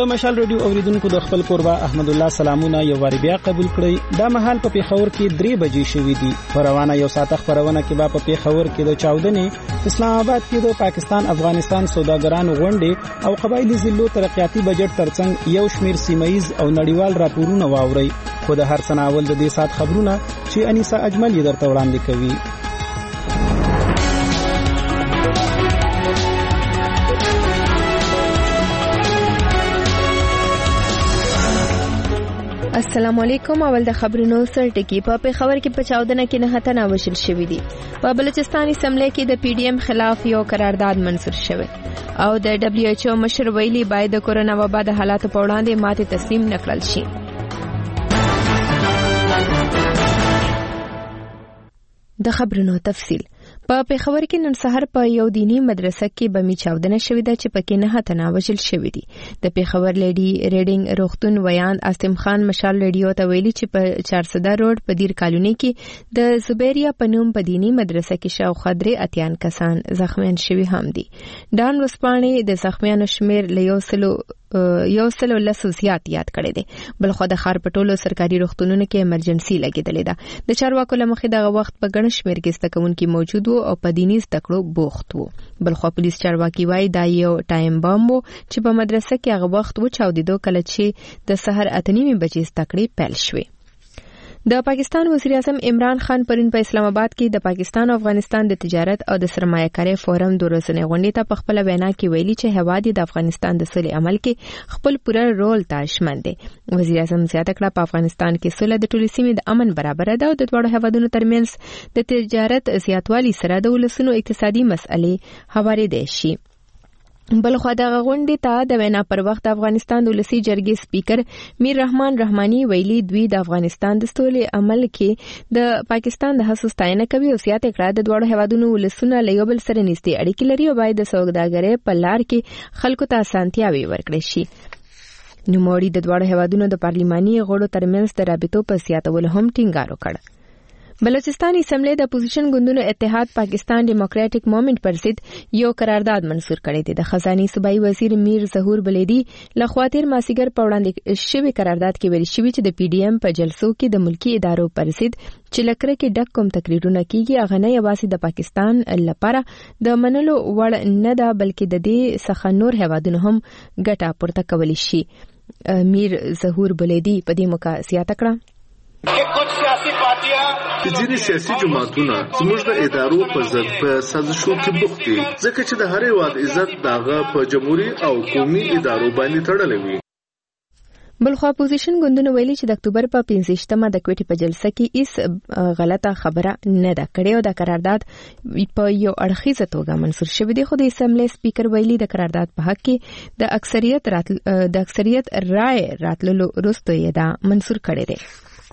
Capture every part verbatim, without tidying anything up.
د مشال رادیو اوریدونکو د خپل قربا احمد الله سلامونه یو واری بیا قبول کړئ. دا مهال په پیښور کې درې بجې شوې دي. روانه یو ساعت خبرونه کې په پیښور کې د چاودنې، اسلام آباد کې د پاکستان افغانستان سوداګرانو غونډې او قبایلی ضلعو ترقیاتي بجټ ترڅنګ یو شمیر سیمایز او نړیوال راپورونه واوري. خو د هر سناول د دې سات خبرونه چې انیسا اجمل یې درته وړاندې کوي. السلام علیکم. اول د خبرونو سر ټکی. په پیښور کې په چاودنه کې نه تنه وشل شوې دي. په بلوچستان اسمبلی کې د پی ډی ایم خلاف یو قرارداد منظور شوی او د دبليو ایچ او مشر ویلي باید د کورونا وبا د حالاتو په وړاندې ماته تسلیم نکړل شي. د خبرونو تفصیل. په پیښور کې نن سحر په یو دینی مدرسه کې بمي چاودنه شوې ده چې پکې نه تنه وشل شوې دي. د پیښور لیډي ریډینګ روغتون ویان عاصم خان مشال ریډیو ته ویلي چې په چارسده روډ په دیر کالونی کې د زبیریا پنوم په دینی مدرسه کې شاوخوا درې اتیان کسان زخمیان شوي هم دي. ډان وسپانې د زخمیانو شمیر له یو سلو یو سلو لسو زیات یاد کړی دی. بلخو د ښار په ټولو سرکاري روغتونونو کې ایمرجنسي لګېدلې ده. د چارواکو له مخې دغه وخت په ګڼ شمېر کې زده کوونکي موجود وو او په دیني زده کړو بوخت وو. بلخو پولیس چارواکي وایي دا یو ټایم بم وو چې په مدرسه کې هغه وخت وچاودېدو کله چې د سحر اته نیمې بجې زده کړې پیل شوې. د پاکستان وزیر اعظم عمران خان پرون په اسلام آباد کې د پاکستان او افغانستان د تجارت او د سرمایه کاري فورم د ورځنۍ غونډې ته په خپل وینا کې ویلي چې هواد د افغانستان د سولې عمل کې خپل پوره رول ته شمن دی. وزیر اعظم زیاته کړه په افغانستان کې سوله د ټولې سیمې د امن برابر ده او د دواړو هیوادونو ترمنځ د تجارت زیاتوالي سره د ولسونو اقتصادي مسئلې هوارېدای شي. بلخو دغه غونډې ته د وینا پر وخت افغانستان د ولسی جرګې سپیکر میر رحمان رحماني ویلي دوی د افغانستان د سولې عمل کې د پاکستان د هڅو ستاینه کوي او زیاته کړه د دواړو هیوادونو ولسونه له یو بل سره نږدې اړیکې لري او باید د سوداګرۍ په لار کې خلکو ته اسانتیاوي ورکړي شي. نوموړي د دواړو هیوادونو د پارلماني غړو ترمنځ د رابطو په زیاتولو هم ټینګار وکړ. بلوچستان اسمبلی د اپوزیشن ګوندونو اتحاد پاکستان ډیموکراټک موومېنټ پر ضد یو قرارداد منظور کړی دی. د خزاني صوبایي وزیر میر ظهور بلیدي له خوا تیر مازیګر په وړاندې شوی قرارداد کې ویل شوی چې د پی ډی ایم په جلسو کې د ملکی ادارو پر ضد چې لکره کې ډک کوم تقریرونه کیږي هغه نه یوازې د پاکستان لپاره د منلو وړ نه ده بلکې د دې څخه نور هیوادونو هم ګټه پورته کولی شي. میر ظهور بلیدي په دې موقع زیاته کړه چې ځینې سیاسي جماعتونه زموږ د ادارو په ضد په سازشو کې بوخت دي ځکه چې د هر هیواد عزت داغه په جمهوریت او قومي ادارو باندې تړلی وي. بلخو اپوزیشن ګوندونو ویلي چې د اکتوبر په پنځه د کوټې په جلسه کې هیڅ غلطه خبره نه ده کړې او د قرارداد په یو اړخیزه توګه منظور شوی دی. خو د اسمبلی سپیکر ویلي د قرارداد په حق کې د اکثریت راتل د اکثریت رائے راتللو وروسته یې دا منظور کړی دی.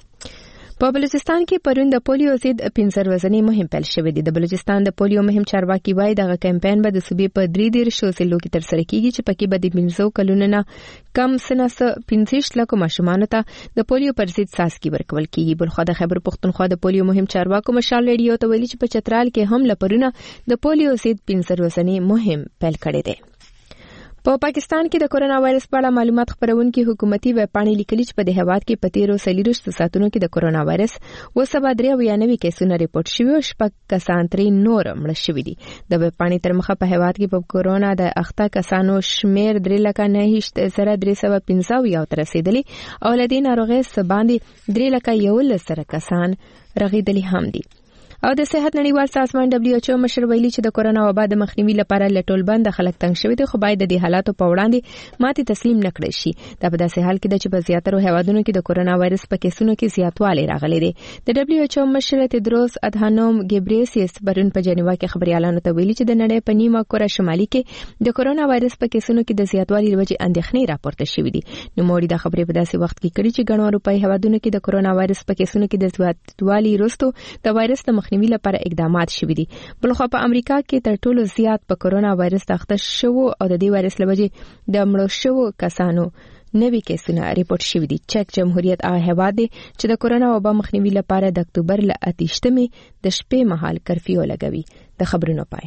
په بلوچستان کې پرون د پولیو ضد پنځه ورځنی مهم پیل شوې ده. د بلوچستان د پولیو مهم چارواکي وایي دغه کمپاین به د صوبې په درې دیرشو ضلعو کې ترسره کیږي چې پکې به د پنځو کلونو نه کم سنه پنځه لکو ماشومانو ته د پولیو پر ضد څاڅکي ورکول کیږي. بلخو د خیبر پښتونخوا د پولیو مهم چارواکو مشال ریډیو ته ویلي چې په چترال کې هم لپرونه د پولیو ضد پنځه ورځنی مهم پیل کړی دی. په پاکستان کې د کورونا وایرس په اړه معلومات خپرونکي حکومتي ویب پاڼې لیکلي چې په دې هیواد کې په تیرو څلوېښتو ساعتونو کې د کورونا وایرس اوه سوه درې اویا نوي کیسونه ریپورټ شوي او شپږ کسان ترې نور مړه شوي دي. د ویب پاڼې تر مخه په هیواد کې په کورونا د اخته کسانو شمیر درې لکه نهه زره درې سوه پنځه اویا ته رسېدلي او له دې ناروغۍ څخه باندې درې لکه یولس زره کسان رغېدلي هم دي. او د صحت نړیوال سازمان دبليو ایچ او مشر ویلي چې د کورونا وبا د مخنیوي لپاره لټول بند خلک تنګ شوي دي خو باید د دې حالاتو په وړاندې ماتې تسلیم نکړي شي. دا په داسې حال کې ده چې په زیاترو هیوادونو کې د کورونا وایرس په کیسونو کې زیاتوالی راغلی دی. د دبليو ایچ او مشر تدروس ادهانوم ګبریسیس پرون په جنیوا کې خبريالانو ته ویلي چې د نړۍ په نیمه کره شمالي کې د کورونا وایرس په کیسونو کې د زیاتوالي د وجې اندېښنې راپورته شوې دي. نو موړي دا خبرې په داسې وخت کې کړي چې ګڼو اروپایي هیوادونو کې د کورونا وایرس په کیسونو کې د زیاتوالي وروسته د وایرس د مخنیوي لپاره اقدام مات شوې دي. بلخو په امریکا کې تر ټولو زیات په کورونا وایرس اخته شوو او د دې وایرس لوجې د مړو شوو کسانو نوي کیسونه ریپورت شوي دي. چک جمهوریت هغه هیواد دی چې د کورونا وبا مخنیوي لپاره د اکتوبر له اتهشتمې د شپې مهال کرفیو لګوي. د خبرونو پای.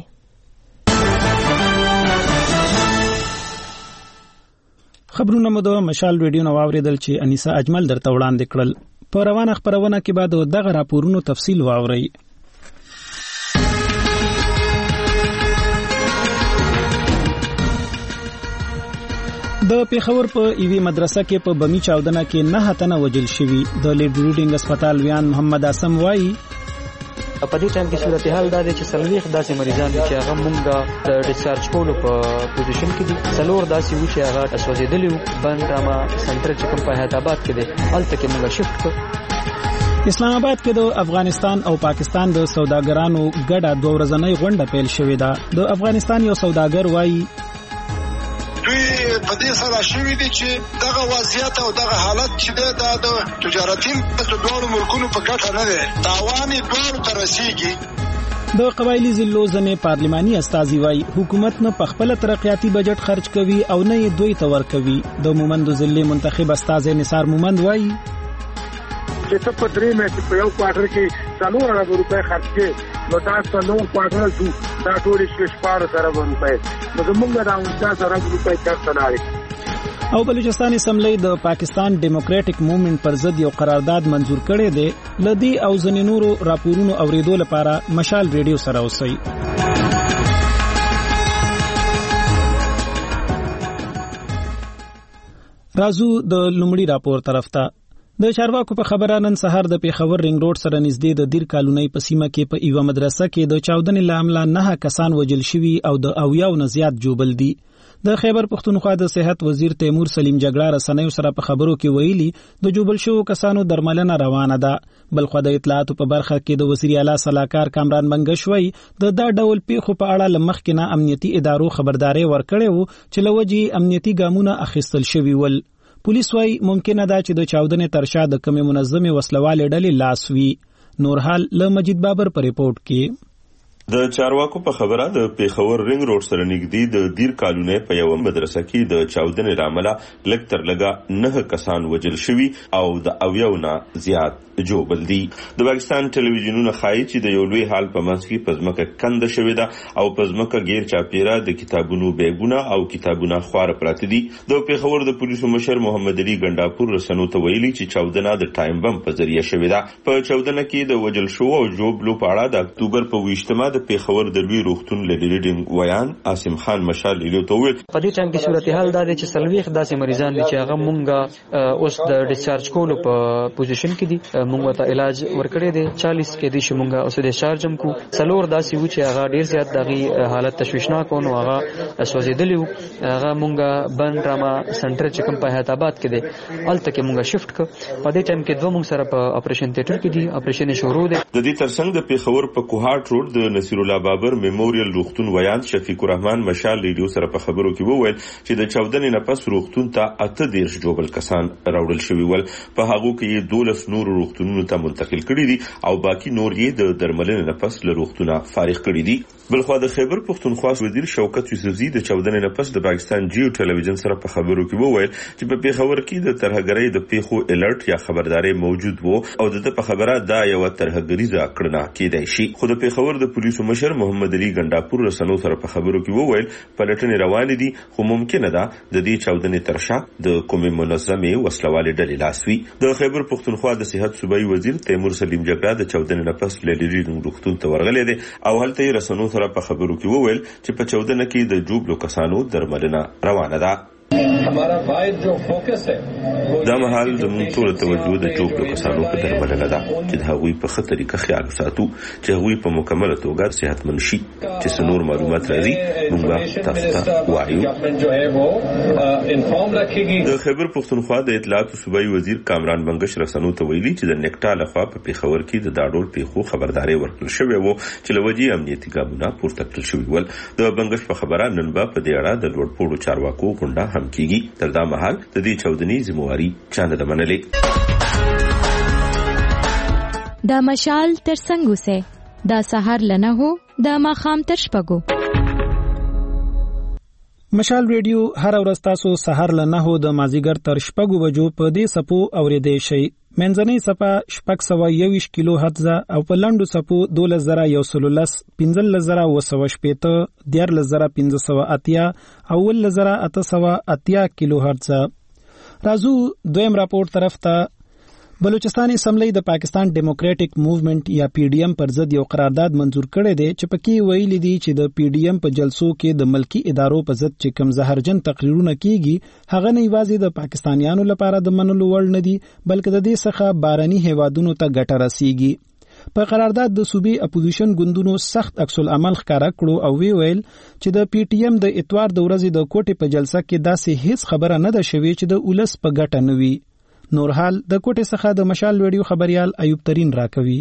خبرونه مو د مشال ریډیو نو واوریدل چې انیسا اجمل درته وړاندې کړل. په روانه خبرونه کې بعد دغه راپورونو تفصیل واوري. د پیښور په ایوی مدرسه کې په بمی چاودنه کې نه تنه وجل شوی. د لیډ ریډینګ هسپتال ویان محمد اسم وایي په دې ټایم کې صورتحال دا دی چې څلوېښت داسې مریضان دي چې هغه مونږ د ډیسچارج کولو په پوزیشن کې دي. څلور داسې وو چې هغه سوځېدلي وو. بند راما سنټر چې کوم په حیات آباد کې دی هلته کې مونږ شفټ کړو. اسلام آباد کې د افغانستان او پاکستان د سوداګرانو ګډه دوه ورځنۍ غونډه پیل شوې ده. د افغانستان یو سوداګر وایي دوی په دې سره شوي دي چې دغه وضعیت او دغه حالت چې دی دا د تجارتي د دواړو ملکونو په ګټه نه دی. تاوان یې دواړو ته رسېږي. د قبایلي ضلعو ځینې پارلماني استازي وایي حکومت نه په خپله ترقیاتي بجټ خرج کوي او نه یې دوی ته ورکوي. د مومندو ضلعې منتخب استازی نثار مومند وایي چې ته په درې میاشتې په یو کوارټر کې څلور اربه روپۍ خرج کړې نو دا څلور کوارټر شو دا ټولې شوې شپاړس اربه روپۍ نو زمونږ دا انچاس اربه روپۍ چېرته لاړې. او بلوچستان اسمبلی د پاکستان ډیموکراټک موومېنټ پر ضد یو قرارداد منزور کړی دی. له دې او ځینې نورو راپورونو اورېدو لپاره مشال ریډیو سره اوسئ. راځو د لومړي راپور طرف ته. د چارواکو په خبره نن سهار د پیښور رنګ روډ سره نږدې د دیر کالونی په سیمه کې په ایوه مدرسه کې د چاودنې له امله نه کسان وژل شوي او د اویاو نه زیات جوبل دي. د خیبر پښتونخوا د صحت وزیر تیمور سلیم جګړه رسنیو سره په خبرو کې ویلي د جوبل شوو کسانو درملنه روانه ده. بلخو د اطلاعاتو په برخه کې د وزیر اعلی صلاحکار کامران منګش وایي د دا ډول پیښو په اړه لمخکې نه امنیتي ادارو خبرداري ورکړې وو چې لوجې امنیتي ګامونه اخیستل شوي ول. پولیس وايي ممکنه ده چې د چاودنې ترشا د کومې منظمې وسلوالې ډلې لاس وي. نور حال له مجید بابر په ریپورت کې. د چارواکو په خبره د پیښور رنګ روډ سره نږدې د دیر کالونی په یو مدرسه کې د چاودنې لامله لږ تر لږه نه کسان وژل شوي او د اویاو نه زیات جوبل دي. د پاکستان ټلویزیونونه ښایي چې د یو لوی حال په منځ کې په ځمکه کنده شوې ده او په ځمکه غیر چاپیره د کتابونو بیګونه او کتابونه خواره پراته دي. د پیښور د پولیسو مشر محمد علي ګنډاپور رسنیو ته ویلي چې چاودنه د ټایم بم په ذریعه شوې ده. په چاودنه کې د وژل شوو او جوبلو په اړه د اکتوبر په ویشتمه د پیښور د لوی روغتون لیډینګ ویان عاصم خان مشال لیدو ته ویل په دې ټایم کې صورتحال دا دی چې څلوېښت داسې مریضان دي چې هغه مونږ اوس د ډیسچارج کولو په پوزیشن کې دي. مونږ ته علاج ورکړی دی. چالیس کې دي چې مونږ اوس ډیسچارج هم کو. څلور داسې وو چې هغه ډیر زیات دغه حالت تشویشناک و نو هغه سوځېدلی وو. هغه مونږ بند راما سنټر چې کوم په حیات آباد کې دی هلته کې مونږ شفټ کړ. په دې ټایم کې دوه مونږ سره په اپریشن تیټر کې دي. اپریشن شروع دی. د دې ترڅنګ د پیښور په کوهاټ روډ د نصیر الله بابر میموریل روغتون ویان شفیق الرحمن مشال ریډیو سره په خبرو کې وویل چې د چاودنې نه پس روغتون ته اته دیرش جوبل کسان راوړل شوي ول. په هغو کې یې دولس نور روغتونونو ته منتقل کړي دي او باقی نور یې د درملنې نه پس له روغتونه فارغ کړي دي. بلخو د خیبر پښتونخوا وزیر شوکت یوسفزي د چاودنې نه پس د پاکستان جیو ټلویزیون سره په خبرو کې وویل چې په پیښور کې د ترهګرۍ د پیښو الرټ یا خبرداري موجود وو او د په خبره دا یو ترهګریزه کړنه کېدای شي. خو د پیښور د پولیسو مشر محمد علي ګنډاپور رسنیو سره په خبرو کې وویل پلټنې روانې دي خو ممکنه ده د دې چاودنې ترشا د کومې منظمې وسلوالې ډلې لاس وي. د خیبر پښتونخوا د صحت صوبایي وزیر تیمور سلیم جګړه د چاودنې نه پس لیډینګ روغتون ته ورغلی دی او هلته یې رسنیو سره په خبرو کې وویل چې په چاودنه کې د جوبلو کسانو درملنه روانه ده. دا مهال زموږ ټول توجه د جوبلو کسانو په درملنه ده چې د هغوی په ښه طریقه خیال وساتو چې هغوی په مکمله توګه صحتمند شي. چې څه نور معلومات راځي موږ به تاسو ته وایو. د خیبر پښتونخوا د اطلاعاتو صوبایي وزیر کامران منګش رسنیو ته ویلي چې د نیکټا لخوا په پیښور کې د داډول پیښو خبرداري ورکړل شوې وو چې له وجې امنیتي ګامونه پورته کړل شوي ول. د منګش په خبره نن به په دې اړه د لوړپوړو چارواکو غونډه هم کیږي. تر دا مهال د دې چاودنې ذمہواری چا نه ده منلې. دا مشال تر څنګه سه دا سحر لنه هو دا ماخام تر شپږو. مشال ریډیو هر ورځ تاسو سحر لنه هو د مازیګر تر شپږو بجو په دې سپو اوریدئ شئ. منځنۍ صفه شپږ سوه یوویشت کیلو هرتز او په لنډو صفو دولس زره یو سل لس پنځلس زره اوه سوه شپېته دیارلس زره پنځه سوه اتیا او اوولس زره اته سوه اتیا کیلو هرتز. راځو دویم راپور طرف ته. بلوچستان اسمبلی د پاکستان ډیموکراټک موومېنټ یا پی ډی ایم پر ضد یو قرارداد منزور کړی دی چې پکې ویلي دي چې د پی ډی ایم په جلسو کې د ملکی ادارو په ضد چې کوم زهرجن تقریرونه کیږي هغه نه یوازې د پاکستانیانو لپاره د منلو وړ نه دي بلکې د دې څخه بارني هیوادونو ته ګټه رسیږي. په قرارداد د صوبې اپوزیشن ګوندونو سخت عکس العمل ښکارا کړو او وی ویل چې د پی ټی ایم د اتوار د ورځې د کوټې په جلسه کې داسې هیڅ خبره نه ده شوې چې د ولس په ګټه نه وي. نور حال د کوټې څخه د مشال ویډیو خبريال ایوب ترين راکوي.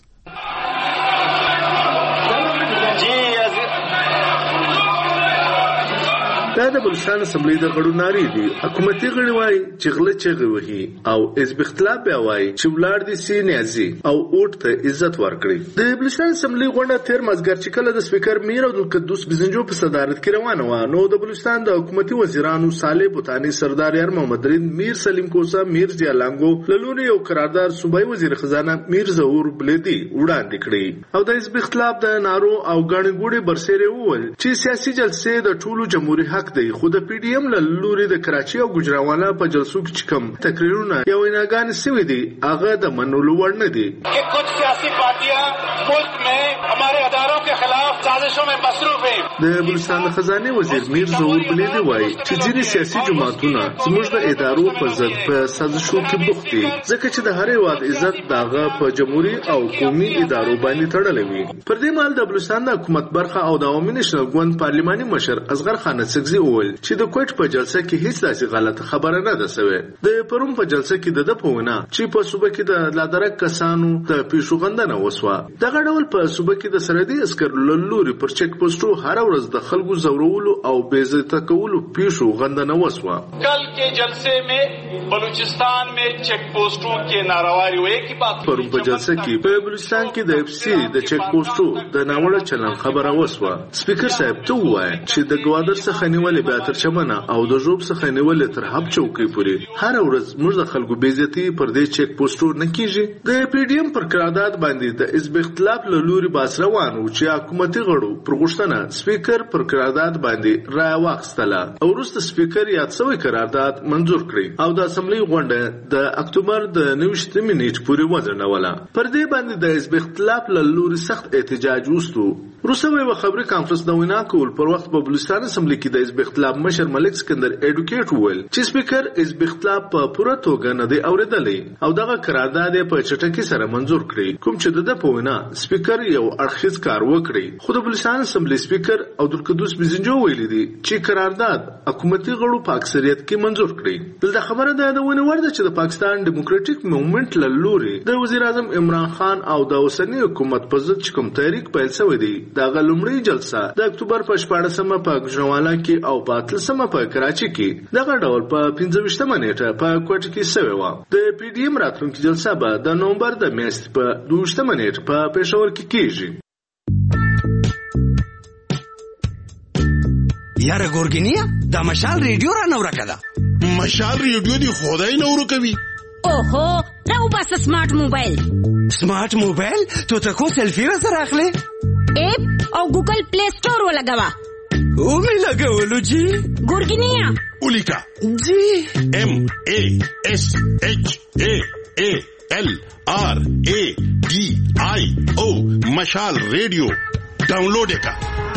دا د بلوچستان اسمبلی د غړو ناری دي. حکومتي غړي وایي چې غله چغې وهي او حزب اختلاف بیا وایي چې ولاړ دي سي نیازي او اوټ ته عزت ورکړي. د بلوچستان اسمبلی غونډه تیر مازګر چې کله د سپیکر میر عبدالقدوس بزنجو په صدارت کې روانه و نو د بلوچستان د حکومتي وزیرانو صالح بوتانی، سردار یار محمد رین، میر سلیم کوسا، میر ضیا لانګو للونی او قرارداد صوبایي وزیر خزانه میر ظهور بلیدي وړاندې کړي او د حزب اختلاف د نارو او غاڼې ګوډي برسېره وول چې سیاسي جلسې د ټولو جمهوریت حق دی. خو د پی ډی ایم له لوري د کراچي او ګجراوالا په جلسو کې کوم تقریرونه یا ویناګانې سوي دي هغه د منلو وړ نه دي. کہ کچھ سیاسی پارٹیاں ملک میں ہمارے اداروں کے خلاف سازشوں میں مصروف ہیں. د بلوچستان د خزانه وزیر میر ظهور بلیدي وایي چې ځینې سیاسي جماعتونه زموږ د ادارو په ضد په سازشو کې بوخت دي ځکه چې د هر هیواد عزت داغه په جمهوریت او قومي ادارو باندې تړلې وي. پر دې مهال د بلوچستان د حکومت برخه او د عوامي نشنل ګوند پارلماني مشر اصغر خان سګزي وویل چې د کوټ په جلسه کې هیڅ داسې غلطه خبره نه ده سوې. د پروم په جلسه کې د دپونه چې په صوبه کې د لادرک کسانو د پیشوغندنه وسوه. دغه ډول په صوبه کې د سرحدي عسکرو له لوري پر چیک پوسټو هر ورځ د خلکو زورولو او بې عزته کولو پیشوغندنه وسوه. کل کے جلسے میں بلوچستان میں چیک پوسٹوں کے ناروائی ہوئے کی بات. پروم په جلسه کې په بلوچستان کې د اف سی د چیک پوسټو د ناوړه چلن خبره وسوه. سپیکر صاحب ته وایي چې د ګوادر څخه نیولې بیا تر چمنه او د جوب څخه نیولې تر هب چوکۍ پورې هر ورځ موږ د خلکو بې عزتي پر دې چیک پوسټو نه کیږي. د پی ډی ایم پر قرارداد باندې د حزب اختلاف له لوري باس روان و چې حکومتي غړو پر غوښتنه سپیکر پر قرارداد باندې رایه واخیستله او وروسته سپیکر یاد شوی قرارداد منظور کړی او د اسمبلی غونډه د اکتوبر د نوي نیټ پورې وځنډوله. پر دې باندې د حزب اختلاف له لوري سخت احتجاج وستو. روسو یو خبري کانفرنس د وینا کول پر وخت په بلوچستان اسمبلی کې د حزب اختلاف مشر ملک سکندر ایډوکیټ وویل چې سپیکر حزب اختلاف په پوره توګه نه دی اورېدلی او دغه قرارداد په چټکۍ سره منظور کړی کوم چې د په وینا سپیکر یو اړخیز کار وکړي. خو د بلوچستان اسمبلی سپیکر عبدالقدوس بزنجو ویلي دي چې قرارداد حکومتي غړو په اکثریت کې منظور کړی. دلته خبره ده د ونه ورده چې د پاکستان ډیموکراټک موومېنټ له لوري د وزیر اعظم عمران خان او د اوسنی حکومت په ضد کوم تحریک پیل شوی دی دغه لومړی جلسه د اکتوبر په شپاړسمه په ګجراوالا کې او په اتلسمه په کراچي کې دغه ډول په پنځه ویشتمه نیټه په کوټه کې شوې وه. د پی ډی ایم راتلونکې جلسه به د نومبر د میاشتې په دوه ویشتمه نیټه په پېښور کې کېږي. یاره ګورګینیا دا مشال ریډیو را نو راکړه. مشال ریډیو دی خدای نو ورکوي. اوهو راو بس سمارټ موبایل. سمارټ موبایل تو ته کو سیلفی را سره اخلي اپ او ګوګل پلی سٹور ولګوا. او می لګولو جی ګورګینیا اولیکا جی ایم ای ایس ایچ ای ای ایل آر ای ڈی آئی او مشال ریڈیو ڈاؤنلوڈ کا.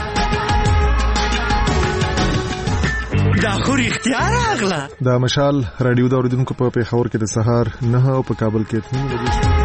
دا خو اختیار اغلا. دا مشال رادیو دا اوریدونکو په پیښور کې د سهار نه او په کابل کې اته بجې.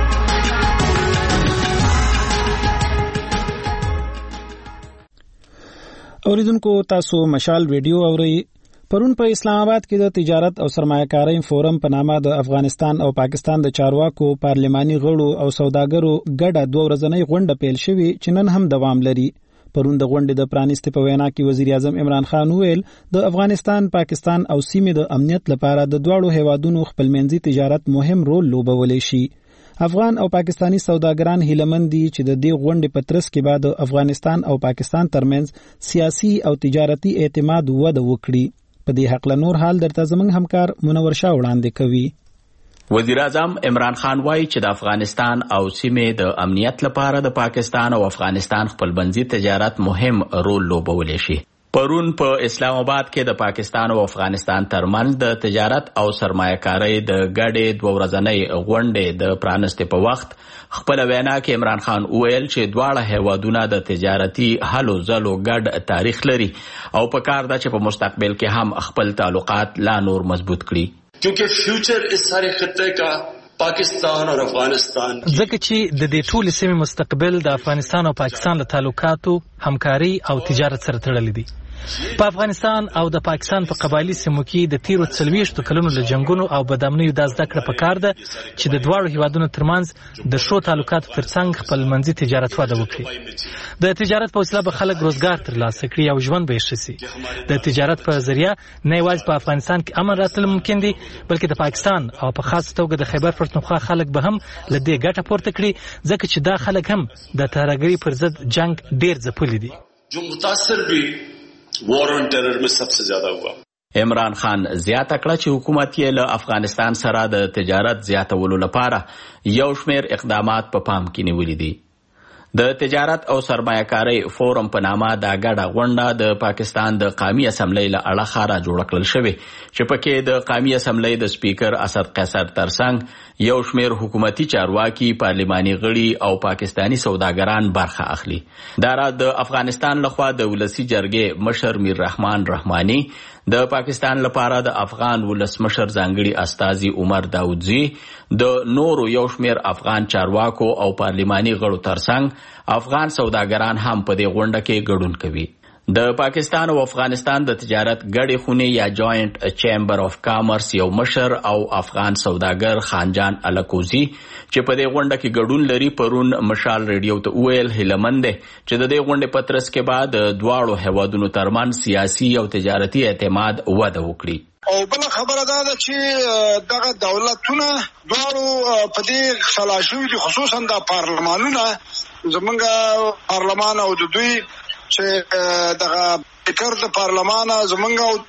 اوریدونکو تاسو مشال ویډیو اورئ. پرون په اسلام آباد کې د تجارت او سرمایه‌کارۍ فورم په نامه د افغانستان او پاکستان د چارواکو پارلماني غړو او سوداګرو ګډه دوه ورځنۍ غونډه پیل شوې چې نن هم دوام لري. پرون د غونډې د پرانیستې په وینا کې وزیر اعظم عمران خان وویل د افغانستان، پاکستان او سیمې د امنیت لپاره د دواړو هیوادونو خپلمنځي تجارت مهم رول لوبولی شي. افغان او پاکستانی سوداګران هیلمند دي چې د دې غونډې په ترڅ کې بعد افغانستان او پاکستان ترمنځ سیاسي او تجارتي اعتماد وده وکړي. په دې حق له نور حال درته زموږ همکار منور شاه وړاندې کوي. وزیر اعظم عمران خان وایي چې د افغانستان او سیمې د امنیت لپاره د پاکستان او افغانستان خپلمنځي تجارت مهم رول لوبولی شي. پرون په اسلام آباد کې د پاکستان او افغانستان ترمنځ د تجارت او سرمایه‌کارۍ د ګډې دوه ورځنۍ غونډې د پرانستې په وخت خپل وینا کې عمران خان وویل چې دواړه هیوادونه د تجارتي هلو ځلو ګډ تاریخ لري او په کار ده چې په مستقبل کې هم خپل تعلقات لا نور مضبوط کړي. क्योंकि फ्यूचर इस सारे खत्ते का पाकिस्तान और افغانستان ځکه چې د دې ټول سیمې مستقبل د افغانستان او پاکستان له تعلقاتو همکاري او تجارت سره تړلې دي. په افغانستان او د پاکستان په قبایلی سیمو کې د تیرو څلوېښتو کلونو له جنګونو او بدامنیو دا زده کړه پکار ده چې د دواړو هیوادونو ترمنځ د ښو تعلقاتو ترڅنګ خپلمنځي تجارت وده وکړي. د تجارت په وسیله به خلک روزګار ترلاسه کړي او ژوند به یې ښه سي. د تجارت په ذریعه نه یوازې په افغانستان کې امن راتلل ممکن دي بلکې د پاکستان او په خاص توګه د خیبر پښتونخوا خلک به هم له دې ګټه پورته کړي ځکه چې دا خلک هم د ترهګرۍ پر ضد جنگ ډېر ځپلي دي. जो मुतासर भी وار اون ټرر میں سب سے زیادہ ہوا. عمران خان زیاته کړه چې حکومت یې له افغانستان سره د تجارت زیاتولو لپاره یو شمېر اقدامات په پام کې نیولي دي. د تجارت او سرمایه‌کارۍ فورم په نامه دا ګډه غونډه د پاکستان د قومي اسمبلی له اړخه را جوړه کړل شوې چې پکې د قومي اسمبلی د سپیکر اسد قیصر ترڅنګ یو شمېر حکومتي چارواکي، پارلماني غړي او پاکستانی سوداګران برخه اخلي. دا را د افغانستان لخوا د ولسی جرګې مشر میر رحمان رحماني، د پاکستان لپاره د افغان ولسمشر ځانګړي استازي عمر داودزي، د نورو یو شمېر افغان چارواکو او پارلماني غړو ترڅنګ افغان سوداګران هم په دې غونډه کې ګډون کوي. د پاکستان او افغانستان د تجارت ګډې خونې یا جوائنٹ چیمبر آف کامرس یو مشر او افغان سوداګر خانجان الکوزي چې په دې غونډه کې ګډون لري پرون مشال ریډیو ته وویل هیلمن دی چې د دې غونډې په ترڅ کې بعد دواړو هیوادونو ترمنځ سیاسي او تجارتي اعتماد وده وکړي. او بل خبره دا ده چې دغه دولتونه دواړو په دې خلا شوي دي، خصوصا د پارلمانونه زمونږ پارلمان او د دوی چې دغه فکر د پارلمان زمونږ او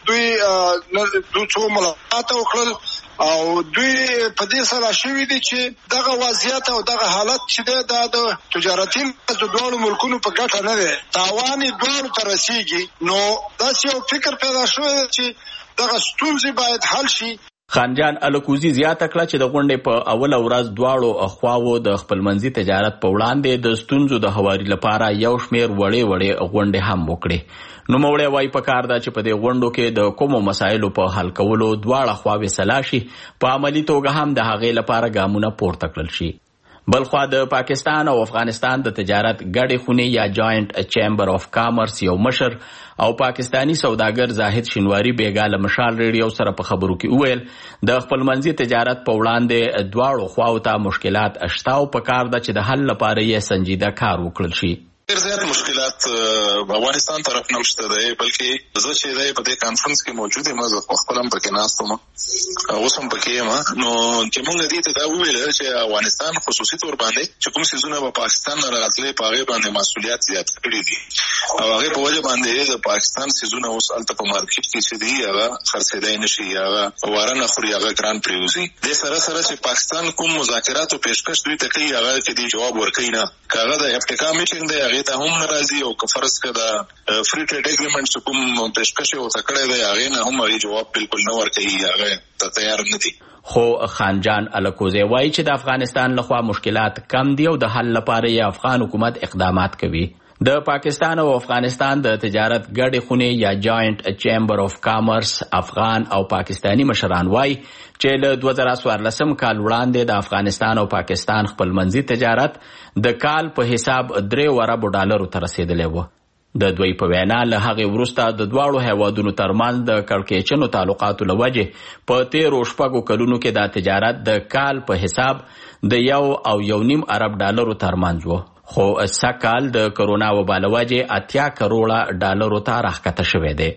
دوی دوی څو ملاقات وکړل او دوی په دې سره شوي دي چې دغه وضعیت او دغه حالت چې دی دا د تجارتي د دواړو ملکونو په ګټه نه دی، تاوان یې دواړو ته رسېږي. نو داسې یو فکر پیدا شوی دی چې دغه ستونزې باید حل شي. خانجان الکوزي زیاته کړه چې د غونډې په اوله ورځ دواړو خواوو د خپلمنځي تجارت په وړاندې د ستونزو د هواري لپاره یو شمېر وړې وړې غونډې هم وکړې. نوموړی وایي پکار ده چې په دې غونډو کې د کومو مسایلو په حل کولو دواړه خواوې سلا شي، په عملي توګه هم د هغې لپاره ګامونه پورته کړل شي. بلخوا د پاکستان او افغانستان د تجارت ګډې خونې یا جوائنٹ چیمبر آف کامرس یو مشر او پاکستانی سوداګر زاهد شینواری بیګا له مشال ریډیو سره په خبرو کې وویل د خپلمنځي تجارت په وړاندې دواړو خواو ته مشکلات شته او پکار ده چې د حل لپاره یې سنجیده کار وکړل شي. ډېر زیات مشکلات افغانستان طرف نه شته دی، بلکې زه چې دی په دې کانفرنس کې موجود یم، زه خپل هم پکې ناست وم، اوس هم پکې یم. نو چې موږ دې ته دا وویل چې افغانستان خصوصي طور باندې چې کوم څیزونه په پاکستان نه راتللی په هغې باندې مسؤلیت زیات کړي دي او هغې په وجه باندې د پاکستان څیزونه اوس هلته په مارکیټ کې چې دي هغه خرڅېدی نه شي، هغه واره نه خوري، هغه ګران پرېوځي. دې سره سره چې پاکستان کوم مذاکراتو پیشکش دوی ته کوي هغه چې دوی جواب ورکوي نه، که هغه د افریقا میټینګ دی هغې ته هم ناراضي او که فرض که د فری ټریډ اګریمنټ چې کوم پیشکش یې ورته کړی دی هغې نه هم هغې جواب بالکل نه ورکوي، هغه ته تیار نه دي. خو خانجان الکوزی وایي چې د افغانستان لخوا مشکلات کم دي او د حل لپاره یې افغان حکومت اقدامات کوي. د پاکستان او افغانستان د تجارت ګډې خونې یا جوائنٹ چیمبر آف کامرس افغان او پاکستانی مشران وایي چې له دوه زره څوارلسم کال وړاندې د افغانستان او پاکستان خپلمنځي تجارت د کال په حساب درې اربو ډالرو ته رسېدلی و. د دوی په وینا له هغې وروسته د دواړو هیوادونو ترمنځ د کړکېچنو تعلقاتو له وجې په تېرو شپږو کلونو کې دا تجارت د کال په حساب د یو او یو نیم ارب ډالرو ترمنځ و، خو سږکال د کرونا وبا له وجې اتیا کروړه ډالرو ته راښکته شوی دی.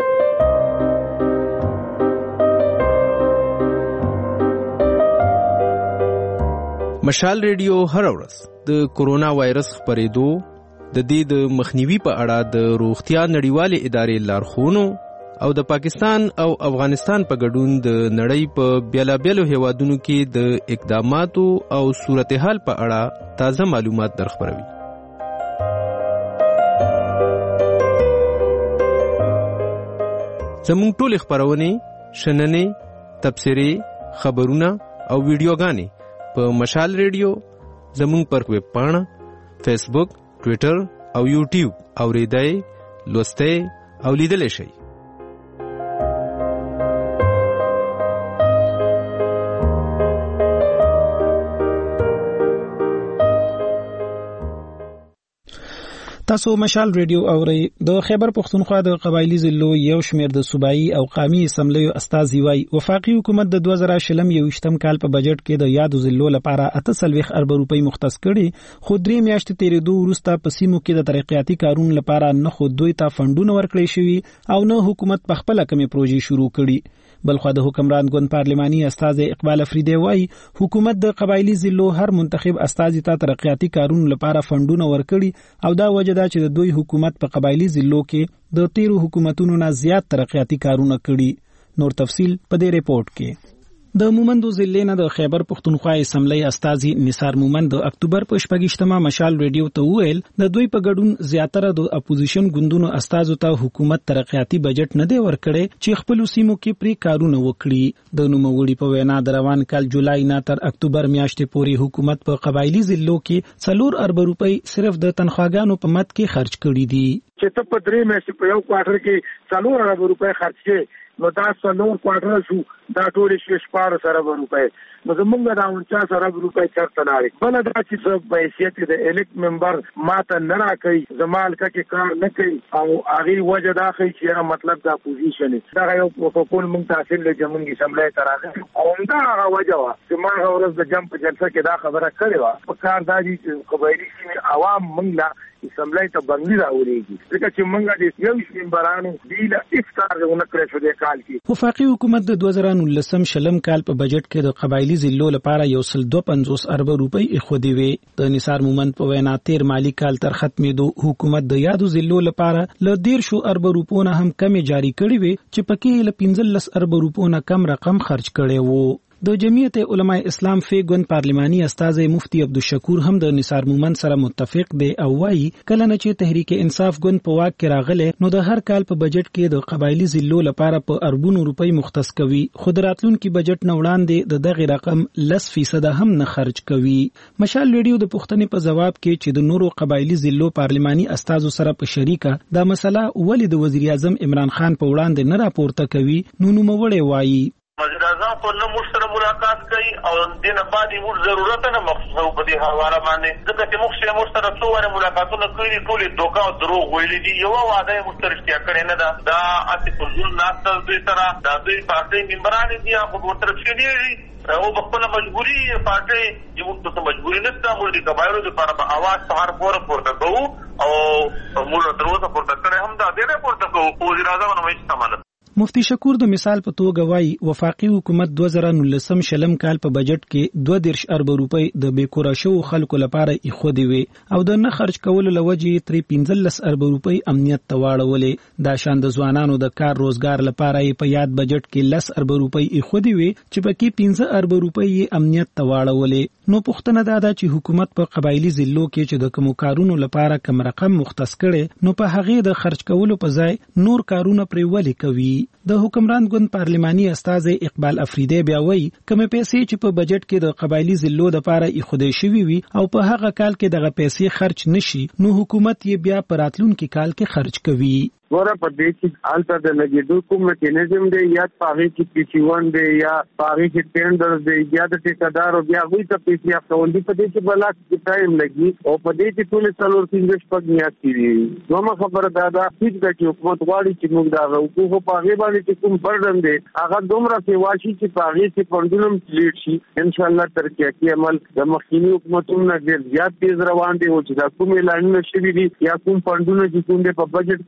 مشال ریډیو هر ورځ د کرونا وایرس خپرېدو، د دې د مخنیوي په اړه د روغتیا نړیوالې ادارې لارښوونو او د پاکستان او افغانستان په ګډون د نړۍ په بیلابیلو هیوادونو کې د اقداماتو او صورتحال په اړه تازه معلومات درخبروي. زموږ ټول خبرونه، شننې، تبصرې، خبرونه او ویډیوګانې په مشال ریډیو، زموږ پر ویب پاڼه، فیسبوک، ټوئیټر او یوټیوب اوریدای، لوستای او لیدلای شئ. تاسو مشال ریډیو اورئ. د خیبر پختونخوا د قبایلی ضلعو یو شمیر د صوبایي او قومي اسمبلیو استازي وای وفاقي حکومت د دوه زره شلم یوشتم کال په بجټ کې د یادو ضلعو لپاره اته سلويخ ارب روپۍ مختص کړي، خو درې میاشتې تیرېدو وروسته په سیمو کې د ترقیاتي کارونو لپاره نه خو دوی ته فندونه ورکړي شوي او نه حکومت په خپل کمې پروژې شروع کړي. بلخو د حکمران ګوند پارلماني استاد اقبال افریدی وای حکومت د قبایلی ضلعو هر منتخب استازي ته ترقیاتي کارونو لپاره فندونه ورکړي او دا وجه دا چې د دوی حکومت په قبایلی ضلعو کې د تیرو حکومتونو نه زیات ترقیاتي کارونه کړي. نور تفصیل په دې ریپورت کې. د مومندو ضلع نه د خیبر پختونخوا اسمبلی استازي نثار مومند د اکتوبر په شپږشتمه مشال ریډیو ته وویل د دوی په ګډون زیاتره د اپوزیشن ګوندونو استازو ته حکومت ترقیاتي بجټ نه دی ورکړی چې خپل سیمو کې پری کارونه وکړي. د نوموړي په وینا د روان کال جولای نه تر اکتوبر میاشتې پورې حکومت په قبایلی ضلعو کې څلور ارب روپۍ صرف د تنخواګانو په مد کې خرج کړي دي. چې ته په درې میاشتې په یو کوارټر کې څلور ارب روپۍ خرج کړي نو دا څلور کوارټر شو، دا ټول شپږ شپاړس ارب روپۍ. نو زمونږ دا انچاس ارب روپۍ چرته لاړې. بله دا چې څه په حیثیت د الیکټ ممبر ماته نه راکوي، زما حلقه کې کار نه کوي او هغې وجه دا ښیي چې مطلب دا پوزیشن دغه یو پروتوکول موږ ته حاصل دی چې موږ اسمبلی ته راغلي او همدا هغه وجه وه چې ما هغه ورځ د جم په جلسه کې دا خبره کړې وه. په کار دا دي چې قبایلي سیمې عوام موږ له اسمبلی ته بنګلي راولېږي ځکه چې موږ د یو ممبرانو دوی له هېڅ کار ونه کړی شو دې کال کې. وفاقي حکومت د دوه زره نولسم شلم کال په بجټ کې د قبایلی ضلعو لپاره یو سل دوه پنځوس ارب روپۍ ایښودې وې. د نثار مومند په وینا تیر مالی کال تر ختمېدو حکومت د یادو ضلعو لپاره له دیرشو ارب روپو نه هم کمې جاري کړې وې چې پکې له پنځلس ارب روپو نه کم رقم خرج کړی وو. د جمعیت علماء اسلام فی ګوند پارلماني استازي مفتی عبدالشکور هم د نثار مومند سره متفق دی او وایي کله نه چې تحریک انصاف ګوند په واک کې راغله نو د هر کال په بجټ کې د قبایلی ضلعو لپاره په اربونو روپۍ مختص کوي، خو د راتلونکي بجټ نه وړاندې د دغه رقم لس فیصد هم نه خرج کوي. مشال ریډیو د پوښتنې په جواب کې چې د نورو قبایلی ضلعو پارلماني استازو سره په شریکه دا مسله ولې د وزیر اعظم عمران خان په وړاندې نه راپورته کوي، نو نوموړی وایي وزیر اعظم خو نه موږ سره ملاقات کوي او دینه بعد موږ ضرورت نه مخصوصو په دې حواله باندې ځکه چې موږ سره موږ سره څو واره ملاقاتونه کړي ټول دوکا او دروغ ویلي دي. یو وعده موږ سره رښتیا کړې نه ده. دا اته پرځول ناستل دوی سره دا دوی پارټي ممبران دي هغه ورته رسېدي او په خپل مجبوري پارټي یو څه مجبوري نشته موږ د قبایلو لپاره په اواز سهار پور پورته کوو او موږ دروازه پورته کړې هم دا ډېر پورته کوو. وزیر اعظم نو هیڅ سمانه. مفتی شکور د مثال په توګه وایي وفاقي حکومت دوه زره نولسم شلم کال په بجټ کې دوه دیرش ارب روپۍ د بیکوره شوو خلکو لپاره ایښودې وې او د نه خرج کولو له وجې ترې پنځلس ارب روپۍ امنیت ته واړولې. دا شان د ځوانانو د کار روزګار لپاره یې په یاد بجټ کې لس ارب روپۍ ایښودې وې چې پکې پنځه ارب روپۍ یې امنیت ته واړولې. نو پوښتنه دا ده چې حکومت په قبایلی ضلعو کې چې د کومو کارونو لپاره کم رقم مختص کړي نو په هغې د خرج کولو په ځای نور کارونه پرې ولې کوي. د حکمران ګوند پارلماني استازي اقبال افریدی بیا وایي کومې پیسې چې په بجټ کې د قبایلی ضلعو لپاره ایښودې شوي وي او په هغه کال کې دغه پیسې خرج نشي نو حکومت یې بیا په راتلونکي کال کې خرج کوي. ګوره په دې کې هلته د لګېدو کوم میکانیزم دی یا په هغې کې پی سی ون دی یا په هغې کې ټینډر دی یا د ټیکهدارو بیا هغوی ته پیسې اخول دي. په دې کې به لا ټایم لګي او په دې کې ټولې څلور پنځه شپږ میاشتې دي. دویمه خبره دا ده ټیک ده چې حکومت غواړي چې موږ د هغه حقوقو په هغې باندې چې کوم برډن دی هغه دومره سیوا شي چې په هغې کې فنډونه هم لیډ شي. انشاءالله ترقیاتي عمل د مخکیني حکومتونو نه ډېر زیات تیز روان دی او چې دا کوم اعلانونه شوي دي یا کوم فنډونه چې کوم دی په بجټ کې مختص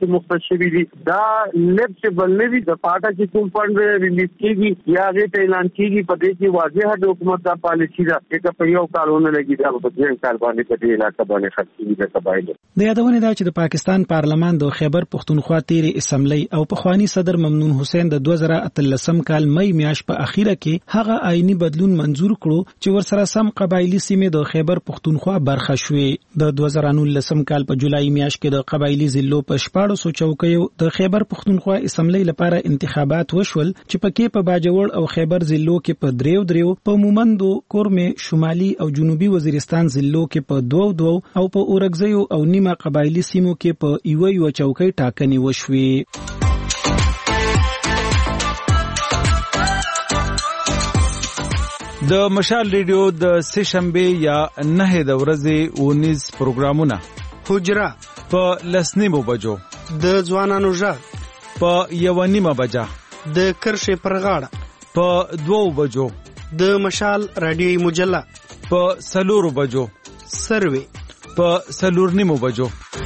شوی دي دا لب چې بلنوي د پاټا چې کوم فند ریلیز کیږي یا غي اعلان کیږي په دې کې واضح د حکومت د پالیسي دا چې په یو کارونه لګي دا په دې کار باندې په دې علاقې باندې خرڅېږي د قبایل د یادونه دا چې د پاکستان پارلمان د خیبر پختونخوا تیری اسمبلی او پخوانی صدر ممنون حسین د دوه زره اتلسم کال مئی میاشت په اخیره کې هغه آئینی بدلون منزور کړو چې ورسره سم قبایلی سیمې د خیبر پختونخوا برخه شوې د دوه زره نولسم کال په جولای میاشت کې د قبایلی ضلعو په شپاړو سو چوکیو د خیبر پختونخوا اسمبلی لپاره انتخابات وشول چې پکې په باجوړ او خیبر ضلعو کې په دریو دریو په مومندو کورمه شمالي او جنوبي وزیرستان ضلعو کې په دوو دوو او په اورګزیو او نیمه قبایلی سیمو کې په یو یو چوکۍ ټاکنې وشوې. د مشال ریډیو د سه شنبه یا نه د ورځې اونیز پروګرامونه حجره په لسنیمو بجو، د ځوانانو ژغ په یو نیمه بجه، د کرښې پر غاړه په دوو بجو، د مشال رادیوي مجله په سلورو بجو، سروي په سلور نیمو بجو.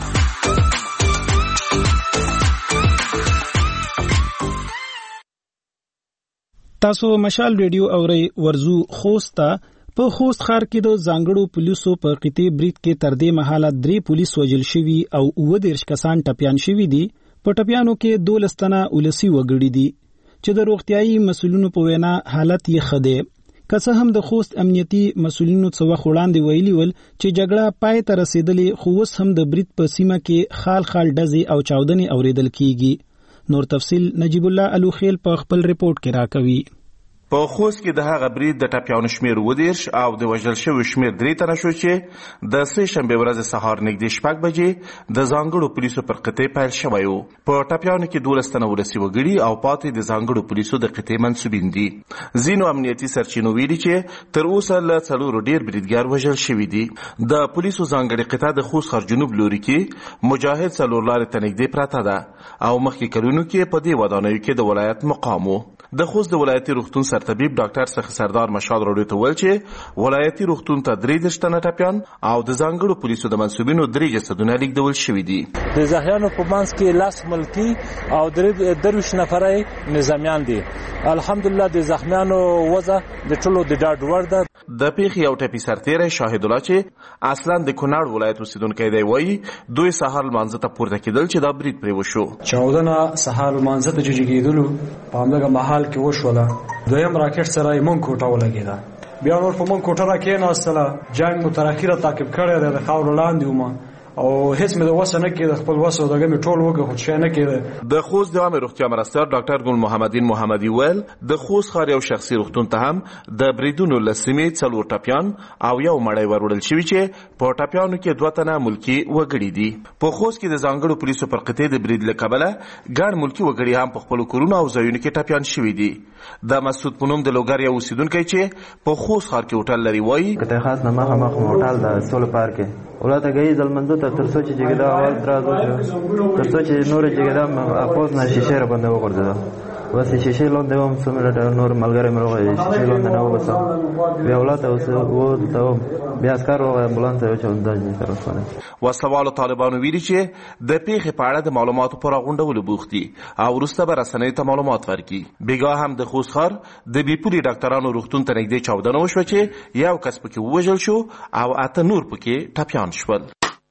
تاسو مشال ریډیو اورئ. ورزو خوست په خوست ښار کې د ځانګړو پولیسو په قطعي برید کې تر دې مهاله درې پولیس وژل شوي او اووه دېرش کسان ټپیان شوي دي. په ټپیانو کې دولس تنه ولسي وګړي دي چې د روغتیايي مسؤلینو په وینا حالت یې ښه دی. که څه هم د خوست امنیتي مسؤلینو څه وخت وړاندې ویلي ول چې جګړه پای ته رسېدلې، خو اوس هم د برید په سیمه کې خال خال ډزې او چاودنې اورېدل کیږي. نور تفصیل نجیب الله الوخیل په خپل ریپورت کې راکوي. په خوست کې د هغه برید د ټپیانو شمیر ودیرش او د وژل شوي شمیر درې تنه شو چې د سه شنبه ورځ سهار نږدې شپږ بجې د ځانګړو پولیسو پر قطعي پیل شوی و. په ټپیانو کې دولس تنه ولسي وګړي او پاتې د ځانګړو پولیسو د قطعي منسوبین دي. ځینو امنیتي سرچینو ویلي چې تر اوسه له څلورو ډیر بریدګر وژل شوي دي. د پولیسو ځانګړې قطعه د خوست ښار جنوب لوري کې مجاهد څلور لارې ته نږدې پرته ده او مخکې کلونو کې په دې ودانیو کې د ولایت مقام و. د خوست د ولایتي روغتون سرطبیب ډاکټر څخه سردار مشال راډیو ته ویل چې ولایتي روغتون ته درې دېرش تنه ټپیان او د ځانګړو پولیسو د منسوبینو درې جسدونه لیږدول شوي دي. د زخمیانو په منځ کې لاس ملکي او درویشت نفره نظامیان دي. الحمدلله د زخمیانو وضع د ټولو د ډاډ وړ ده. د پیښې یو ټپي سرتیری شاهد الله چې اصلا د کونړ ولایت اوسیدونکی دی وایي دوی سهار لمانځه ته پورته کېدل چې دا برید پرې وشو. چاودنه سهار لمانځه ته چې کېدلو په همدغه مهال کې وشوله. دویم راکټ سره یې مونږ کوټه ولګېده. بیا نور په مونږ کوټه راکېناستله. جنګ مو تر اخره تعقیب کړی دی، د خاورو لاندې وم او هیڅ مې د وسه نه کېده، خپل وسه دغه مې ټول وکړ خو څه نه کېده. د خوست د عامه روغتیا مرستیال ډاکټر ګل محمدین محمدي ویل د خوست ښار یو شخصي روغتون ته هم د بریدونو له سیمې څلور ټپیان او یو مړی وروړل شوي چې په ټپیانو کې دوه تنه ملکي وګړي دي. په خوست کې د ځانګړو پولیسو پر قطعي د برید له کبله ګڼ ملکي وګړي هم په خپلو کورونو او ځایونو کې ټپیان شوي دي. د مسعود په نوم د لوګر یو اوسیدونکی چې په خوست ښار کې هوټل لري وایي کته خاص نه مخامخ هوټل د سول پارک ولاته گئی زلمندو ته تر څو چې جګدا اول درازو تر څو چې نور جګدا اپوز نه شیشه را باندې وګرځیدل. واسه شیشه لاندې هم سمره نور ملګری مروه شیشه لاندې نه وبسم بیا ولاته اوس و ته بیا اسکار او امبولانس یو چا انداز سره وسله. وسلوالو طالبانو ویلي چې د پیښې په اړه د معلوماتو پر غونډولو بوختي او وروسته به رسنیو ته معلومات ورکړي. بیګا هم د خوست ښار د بیپوري ډاکټرانو روغتون ته نږدې چاودنه وشوه چې یو کس پکې ووژل شو او اته نور پکې ټپیان شول.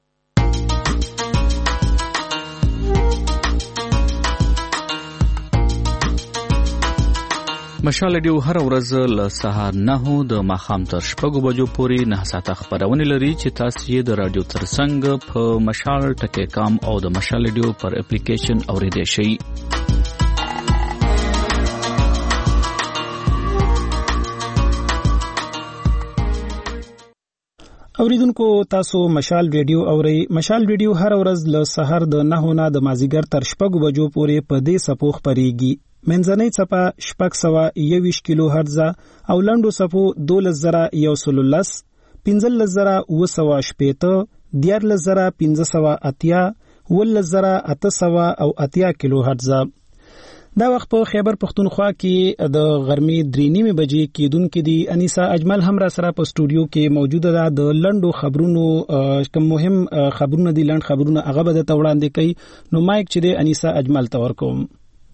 مشال ریډیو هر ورځ له سهار نهو د ماښام تر شپږو بجو پورې نه ساعته خپرونه لري چې تاسو یې د رادیو ترڅنګ په مشال ټکی کام او د مشال ریډیو پر اپلیکیشن اوریدئ شئ. اوریدونکو تاسو مشال ریډیو اورئ. مشال ریډیو هر ورځ له سهار د نهو نه د مازیګر تر شپږو بجو پورې په دې سپو خپرېږي. منځنۍ څپه شپږ سوه یوویشت کیلو هرتز او لنډو څپو دولس زره یو سل لس، پنځلس زره اوه سوه شپېته، دیارلس زره پنځه سوه اتیا، اوولس زره اته سوه او اتیا کیلو هرتز. دا وخت په خیبر پختونخوا کې د غرمې درې نیمې بجې کېدونکې دي. انیسا اجمل هم را سره په سټوډیو کې موجوده ده. د لنډو خبرونو کوم مهم خبرونه دي، لنډ خبرونه هغه به درته وړاندې کوي. نو مایک چې دی انیسا اجمل ته ورکوم.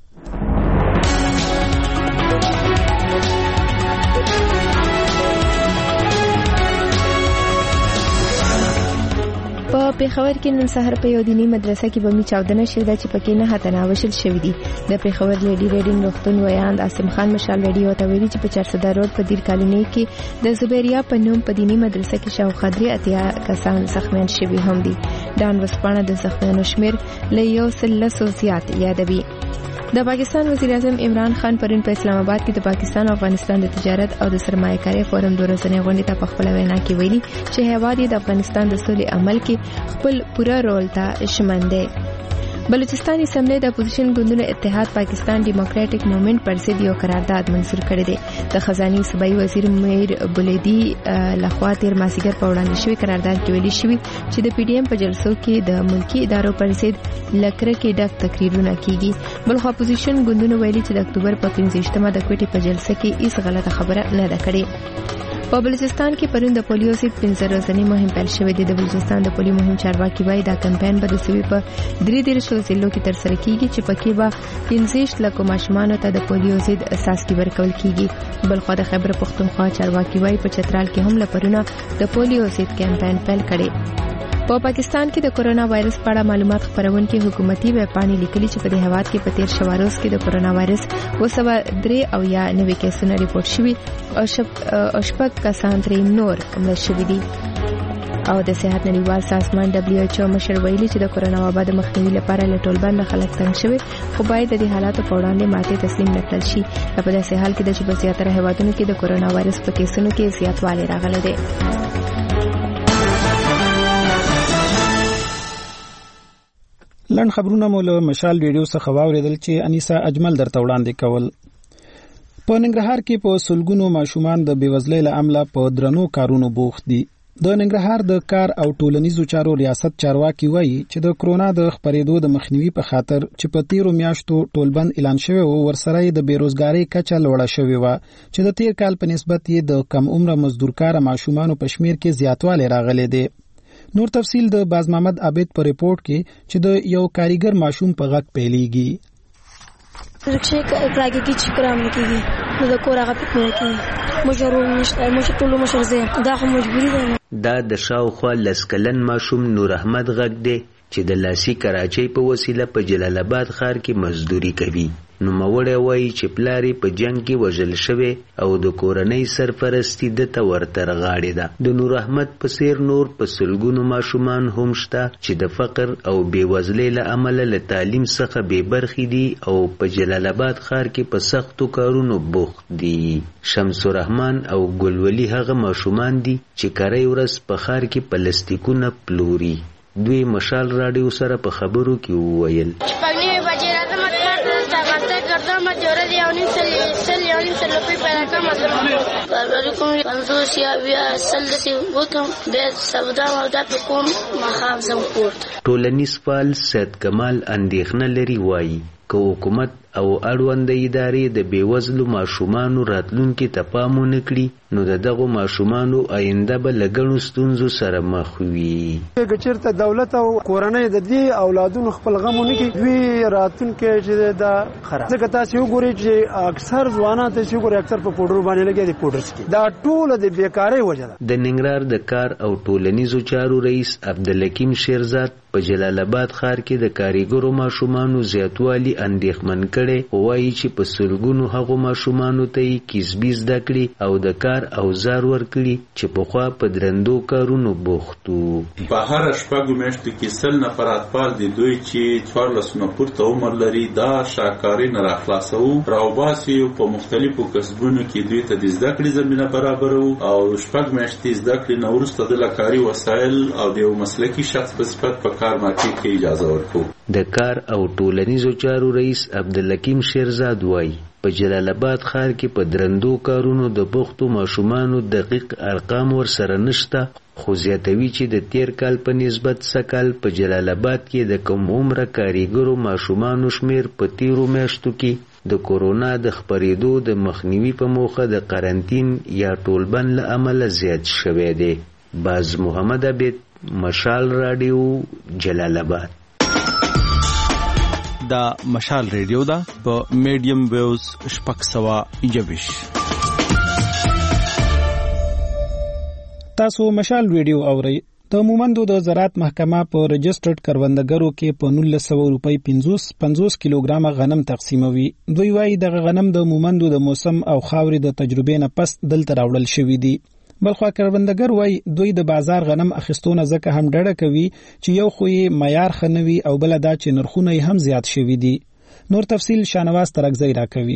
په پیښور کې نن سحر په یو دینی مدرسه کې بمي چاودنه شوې ده چې پکې نه هتنا وشل شوې دي. د پیښور لیډي ریډینګ روغتون ویاند عاصم خان مشال ریډیو ته ویلي چې په چارسده روډ په دیر کالونی کې د زبیریا په نوم په دینی مدرسه کې شاوخوا درې اتیا کسان زخمیان شوي هم دي. ډان وسپانه د زخمیانو شمیر له یو سل لسو زیات یادوي. د پاکستان وزیر اعظم عمران خان پرون په اسلام آباد کې د پاکستان او افغانستان د تجارت او د سرمایه‌کارۍ فورم د ورځنۍ غونډې ته په خپل وینا کې ویلي چې هیواد د افغانستان د سولې عمل کې خپل پوره رول ته شمن دی. بلوچستان اسمبلی د اپوزیشن ګوندونو اتحاد پاکستان ډیموکراټک موومېنټ پر ضد یو قرارداد منظور کړی دی. د خزاني صوبایي وزیر میر بولیدي لخوا تیر مازیګر په وړاندې شوی قرارداد کې ویلي شوی چې د پی ډی ایم په جلسو کې د ملکی ادارو پر ضد لکره کې ډک تقریرونه کیږي. بل خو اپوزیشن ګوندونو ویلي چې د اکتوبر په پنځه مه د کوټې په جلسه کې هیڅ غلطه خبره نه ده کړې. په بلوچستان کې پرون د پولیو ضد پنځه ورځنی مهم پیل شوې ده. د بلوچستان د پولیو مهم چارواکي وایي دا کمپاین به د سوي په درې دیرشو ضلعو کې ترسره کیږي چې پکې به پنځه لکو ماشومانو ته د پولیو ضد اساسي ورکول کیږي. بل خو د خیبر پختونخوا چارواکي وایي په چترال کې هم لپرونه د پولیو ضد کمپاین پیل کړي. په پاکستان کې د کورونا وایرس په اړه معلومات خپرونکي حکومتي ویب پاڼې لیکلي چې په دې هواد کې په تیر شوه روز کې د کورونا وایرس وسوه درې او یا نوي کیسونه ریپورت شوي او شپږ کسان ترې نور مړه شوي دي. او د صحت نړیوال سازمان دبلیو ایچ او مشر ویلي چې د کورونا وبا د مخنیوي لپاره له ټولبند خلک تنګ شوي، خو باید د دې حالاتو په وړاندې ماتې تسلیم نه کړل شي. په داسې حال کې ده چې په زیاتره هیوادونو کې د کورونا وایرس په کیسونو کې زیاتوالی راغلی دی. لنډ خبرونه مو له مشال ریډیو څخه واوریدل چې انیسا اجمل درته وړاندې کول. په ننګرهار کې په سلګونو ماشومان د بېوزلۍ له امله په درنو کارونو بوخت دي. د ننګرهار د کار او ټولنیزو چارو ریاست چارواکي وایي چې د کرونا د خپرېدو د مخنیوي په خاطر چې په تیرو میاشتو ټولبند اعلان شوی و، ورسره د بیروزګارۍ کچه لوړه شوې وه چې د تیر کال په نسبت یې د کم عمره مزدورکاره ماشومانو په شمیر کې زیاتوالی راغلی دی. نور تفصیل د باز محمد عابد په ریپورت کې چې د یو کاریګر ماشوم په غږ پیلېږي. رکشې کراګي کې چې کرام کېږي نو د کور هغه پکې نه کېږي. مشر نشته، مشر ټولو مشر زه دا خو مجبوري ده. دا د شاوخوا لس کلن ماشوم نور احمد غږ دی چې د لاسي کراچۍ په وسیله په جلال آباد ښار کې مزدوري کوي. نوموړی وایي چې پلار یې په جنګ کې وژل شوی او د کورنۍ سرپرستي دته ورته رغاړې ده. د نور احمد په څیر نور په سلګونو ماشومان هم شته چې د فقر او بېوزلۍ له امله له تعلیم څخه بې برخې دي او په جلال آباد ښار کې په سختو کارونو بوخت دي. شمس الرحمن او ګلولي هغه ماشومان دي چې کاری ورځ په ښار کې پلاستیکونه پلوري. دوی مشال راډیو سره په خبرو کې وویل مجرد یونیم سل سل یونیم سل روپۍ پیدا کړم مطلب کارګري کوم پنځوس یا بیا سل داسې وکړم بیا سودا مودا پرې کوم ماښام ځم کور ته. ټولنیز فعال سید کمال اندېښنه لري، وایي که حکومت او اړونده ادارې د بېوزلو ماشومانو راتلونکي ته پام ونه کړي نو د دغو ماشومانو آینده به له ګڼو ستونزو سره مخ وي. که چېرته دولت او کورنۍ د دې اولادونو خپل غم ونه کړي، دوی راتلونکی چې دا خراب. ځکه تاسې وګورئ چې اکثر ځوانان تاسې وګورئ اکثر په پوډرو باندې لګیا دي، پوډر څکي. دا ټوله د بېکارۍ وجه ده. د ننګرهار د کار او ټولنیزو چارو رئیس عبدالحکیم شیرزاد په جلال آباد ښار کې د کاریګرو ماشومانو زیاتوالي اندېښمن کړی، وایي چې په سلګونو هغو ماشومانو ته یې کسبي زده کړي او د کار اوزار ورکړي چې پخوا په درندو کارونو بوخت وو. په هره شپږو میاشتو کې سل نفر اطفال دي دوی چې څوارلس نه پورته عمر لري دا شاکارۍ نه راخلاصوو، راوباسي او په مختلفو کسبونو کې دوی ته د زده کړې زمینه برابروو او شپږ میاشتې زده کړې نه وروسته د کاري وسایل او د یو مسلکي شخص په صفت په کار مارکیټ کې اجازه ورکوو. د کار او ټولنیزو چارو رئیس عبدالحکیم شیرزاد وایي په جلال آباد ښار کې په درندو کارونو د بوختو ماشومانو دقیق ارقام ورسره نشته، خو زیاتوي چې د تیر کال په نسبت سږکال په جلال آباد کې د کم عمره کاریګرو ماشومانو شمیر په تیرو میاشتو کې د کورونا د خپرېدو د مخنیوي په موخه د قرنطین یا ټولبند له امله زیات شوی دی. باز محمد عبید، مشال رادیو، جلال آباد. دا مشال ریډیو دا په میډیم ویوز شپږ سوه یوویش. تاسو مشال ریډیو اورئ. د مومندو د زراعت محکمه په رجسټرډ کروندګرو کې په نولس سوه روپۍ پنځوس کیلوګرامه غنم تقسیموي. دوی وایي دغه غنم د مومندو د موسم او خاورې د تجربې نه پس دلته راوړل شوي دي. بلخوا کروندګر وایي دوی د بازار غنم اخیستونه ځکه هم ډډه کوي چې یو خو یې معیار ښه نه وي او بله دا چې نرخونه یې هم زیات شوي دي. نور تفصیل شانواز ترکزی راکوي.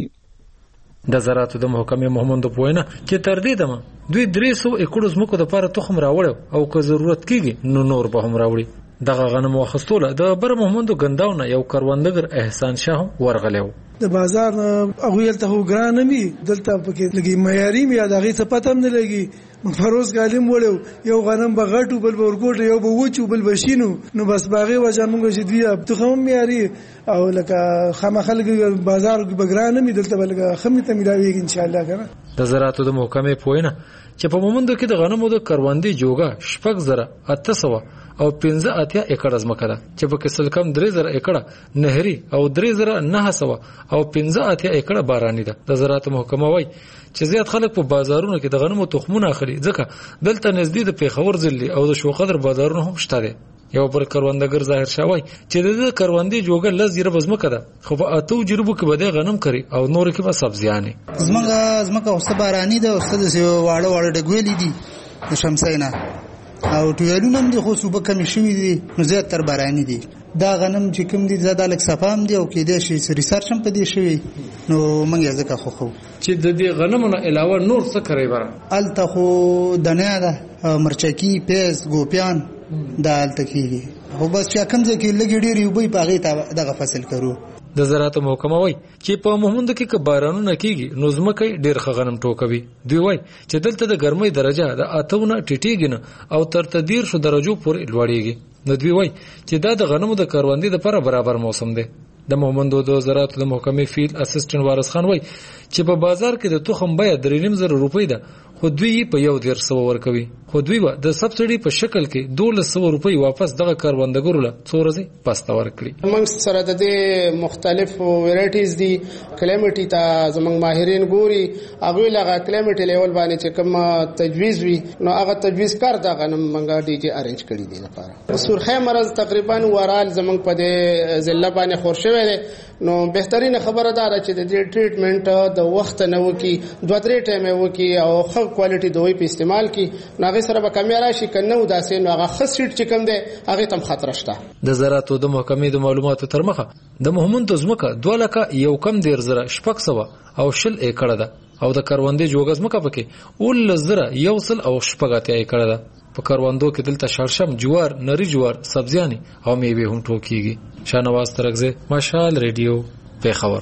د زراعتو د محکمې محمد په وینا چې تر دې دمه دوی درې سوه ایکړو ځمکو دپاره تخم راوړی او که ضرورت کېږي نو نور به هم راوړي. دغه غنم واخیستوله د بر محمدو ګنداونه یو کروندګر احسان شاه هم ورغلی و. د بازار هغوی هلته خو ګران نه وي، دلته پکې لږې معیاري وي، د هغې څه پته هم نه لګي. فروز غالم وړو یو غنم به غټ و بل به ورګوټ، یو به وچ و بل به شین و، نو بس په هغې وجه موږ چې دوی تخم هم معیاري او لکه خامخا لږ بازار به ګران نه وي، دلته به لږه ښه مې ته میلاوېږي انشاءالله که نه. د زراعتو د محکمې په وینا چې په مومندو کې د غنمو د کروندې جوګه شپږ زره اته سوه او پنځه اتیا ایکړه ځمکه ده چې پکې سل کم درې زره ایکړه نهري او درې زره نهه سوه او پنځه اتیا ایکړه باراني ده. د زراعت محکمه وایي چې زیات خلک په بازارونو کې د غنمو تخمونه اخلي ځکه دلته نږدې د پیښور ضلع او د شوقدر بازارونه هم شته دي. یو بل کروندګر ظاهر شاه وایي چې د دې کروندې جوګه لس جریبه ځمکه ده خو په اتو جریبو کې به دی غنم کري او نورو کې به سبزیانې. ځمکه ځمکه اوسه باراني ده، اوسه داسې واړه واړه ډګویلې دي د شمسۍ نه او ټویلونه هم دي خو صوبه کمې شوي دي نو زیات تر باراني دي. دا غنم چې کوم دي دا لږ صفا هم دي او کېدای شي ریسرچ هم په دې شوي نو موږ یې ځکه خوښوو چې د دې غنمو نه علاوه نور څه کرئ بره. هلته خو دنیا ده، مرچکي، پیاز، ګوپیان دا هلته کېږي، خو بس چې کوم ځای کې لږې ډېرې اوبه وي په هغې ته دغه فصل کرو. د زراعت محکمه وایي چې په مومندو کې که بارانونه کېږي نو ځمکه ډېر ښه غنم ټوکوي. دوی وایي چې دلته د ګرمۍ درجه د اتو نه ټیټېږي نه او تر دېرشو درجو پورې لوړېږي. نو دوی وایي چې دا د غنمو د کروندې دپاره برابر موسم دی. د مومندو د زراعت د محکمې فیلډ اسسټنټ وارث خان وایي چې په بازار کې د تخم بیه درې نیم زره روپۍ ده خو دوی یې په یو دېرش سوه ورکوي، خو دوی به د سبسډي په شکل کې دولس سوه روپۍ واپس دغه کروندګرو له څو ورځې پس ته ورکړي. موږ سره د دې مختلف ویرایټیز دي، کلیمیټي ته زموږ ماهرین ګوري، هغوی له هغه کلیمیټي لیول باندې چې کوم تجویز وي نو هغه تجویز کار د غنم موږ ډي جي ارینج کړي دي لپاره. سرخی مرض تقریبا ورال زموږ په دې ضلع باندې خور شوی دی نو بهترینه خبره دا ده چې د دې ټریټمنټ د وخت نه وکړي، دوه درې ټایمه وکړي او ښه کوالټي دوی په استعمال کړي نو هغې سره به کمې راشي، که نه و داسې نو هغه ښه سیټ چې کوم دی هغې ته هم خطره شته. د زراعتو د محکمې د معلوماتو تر مخه د مومندو ځمکه دوه لکه یو کم دېرش زره شپږ سوه او شل ایکړه ده او د کروندې جوګه ځمکه پکې اوولس زره یو سل او شپږ اتیا ایکړه ده. په کروندو کې دلته شړشم، جوار، نری جوار، سبزیانې او میوې هم ټوکېږي. شانواز ترکزی، مشال ریډیو، پیښور.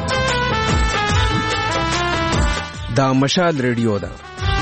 دا مشال ریډیو ده.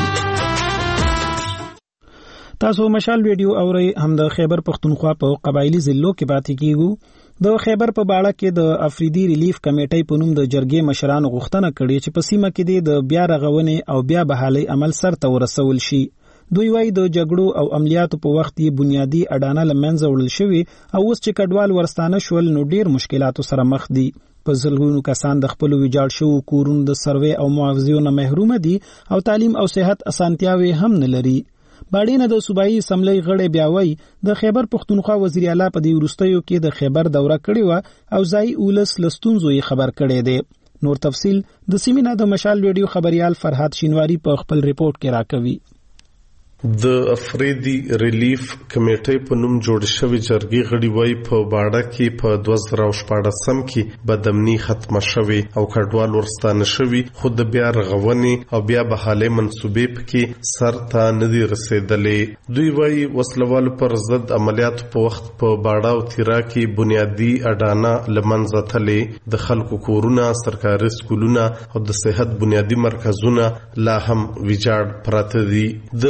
تاسو مشال ریډیو اورئ. هم د خیبر پښتونخوا په قبایلی ضلعو کې پاتې کیږو. د خیبر په باړه کې د افریدي ریلیف کمیټې په نوم د جرګې مشرانو غوښتنه کړې چې په سیمه کې د بیا رغونې او بیا بحالۍ عمل سرته ورسول شي. دوی وایي د جګړو او عملیاتو په وخت یې بنیادی اډانه له منځه وړل شوي او اوس چې کډوال ورستانه شول نو ډیر مشکلاتو سره مخ دي. په زرګونو کسان د خپلو ویجاړ شوو کورونو د سروې او معاوضیو نه محروم دي او تعلیم او صحت اسانتیاوې هم نه لري. باډینه د صوبایي اسمبلی غړی بیا وایي د خیبر پښتونخوا وزیر اعلی په دې وروستیو کې د خیبر دوره کړې وه او ځایي اولس له ستونزو یې خبر کړی دی. نور تفصیل د سیمې نه د مشال ریډیو خبریال فرهاد شینواری په خپل ریپورت کې راکوي. د افریدي ریلیف کمیټې په نوم جوړ شوی جرګې غړي وایي په باړه کې په دوه زره شپاړسم کې بدامني ختمه شوې او کډوال ورستانه شوي خو د بیا رغونې او بیا بحالۍ منصوبې پکې سر ته نه دي رسېدلې. دوی وایي وسلوالو پر ضد عملیاتو په وخت په باړه او تیرا کې بنیادي اډانه له منځه تللې، د خلکو کورونه، سرکاري سکولونه او د صحت بنیادي مرکزونه لا هم ویجاړ پراته دي. د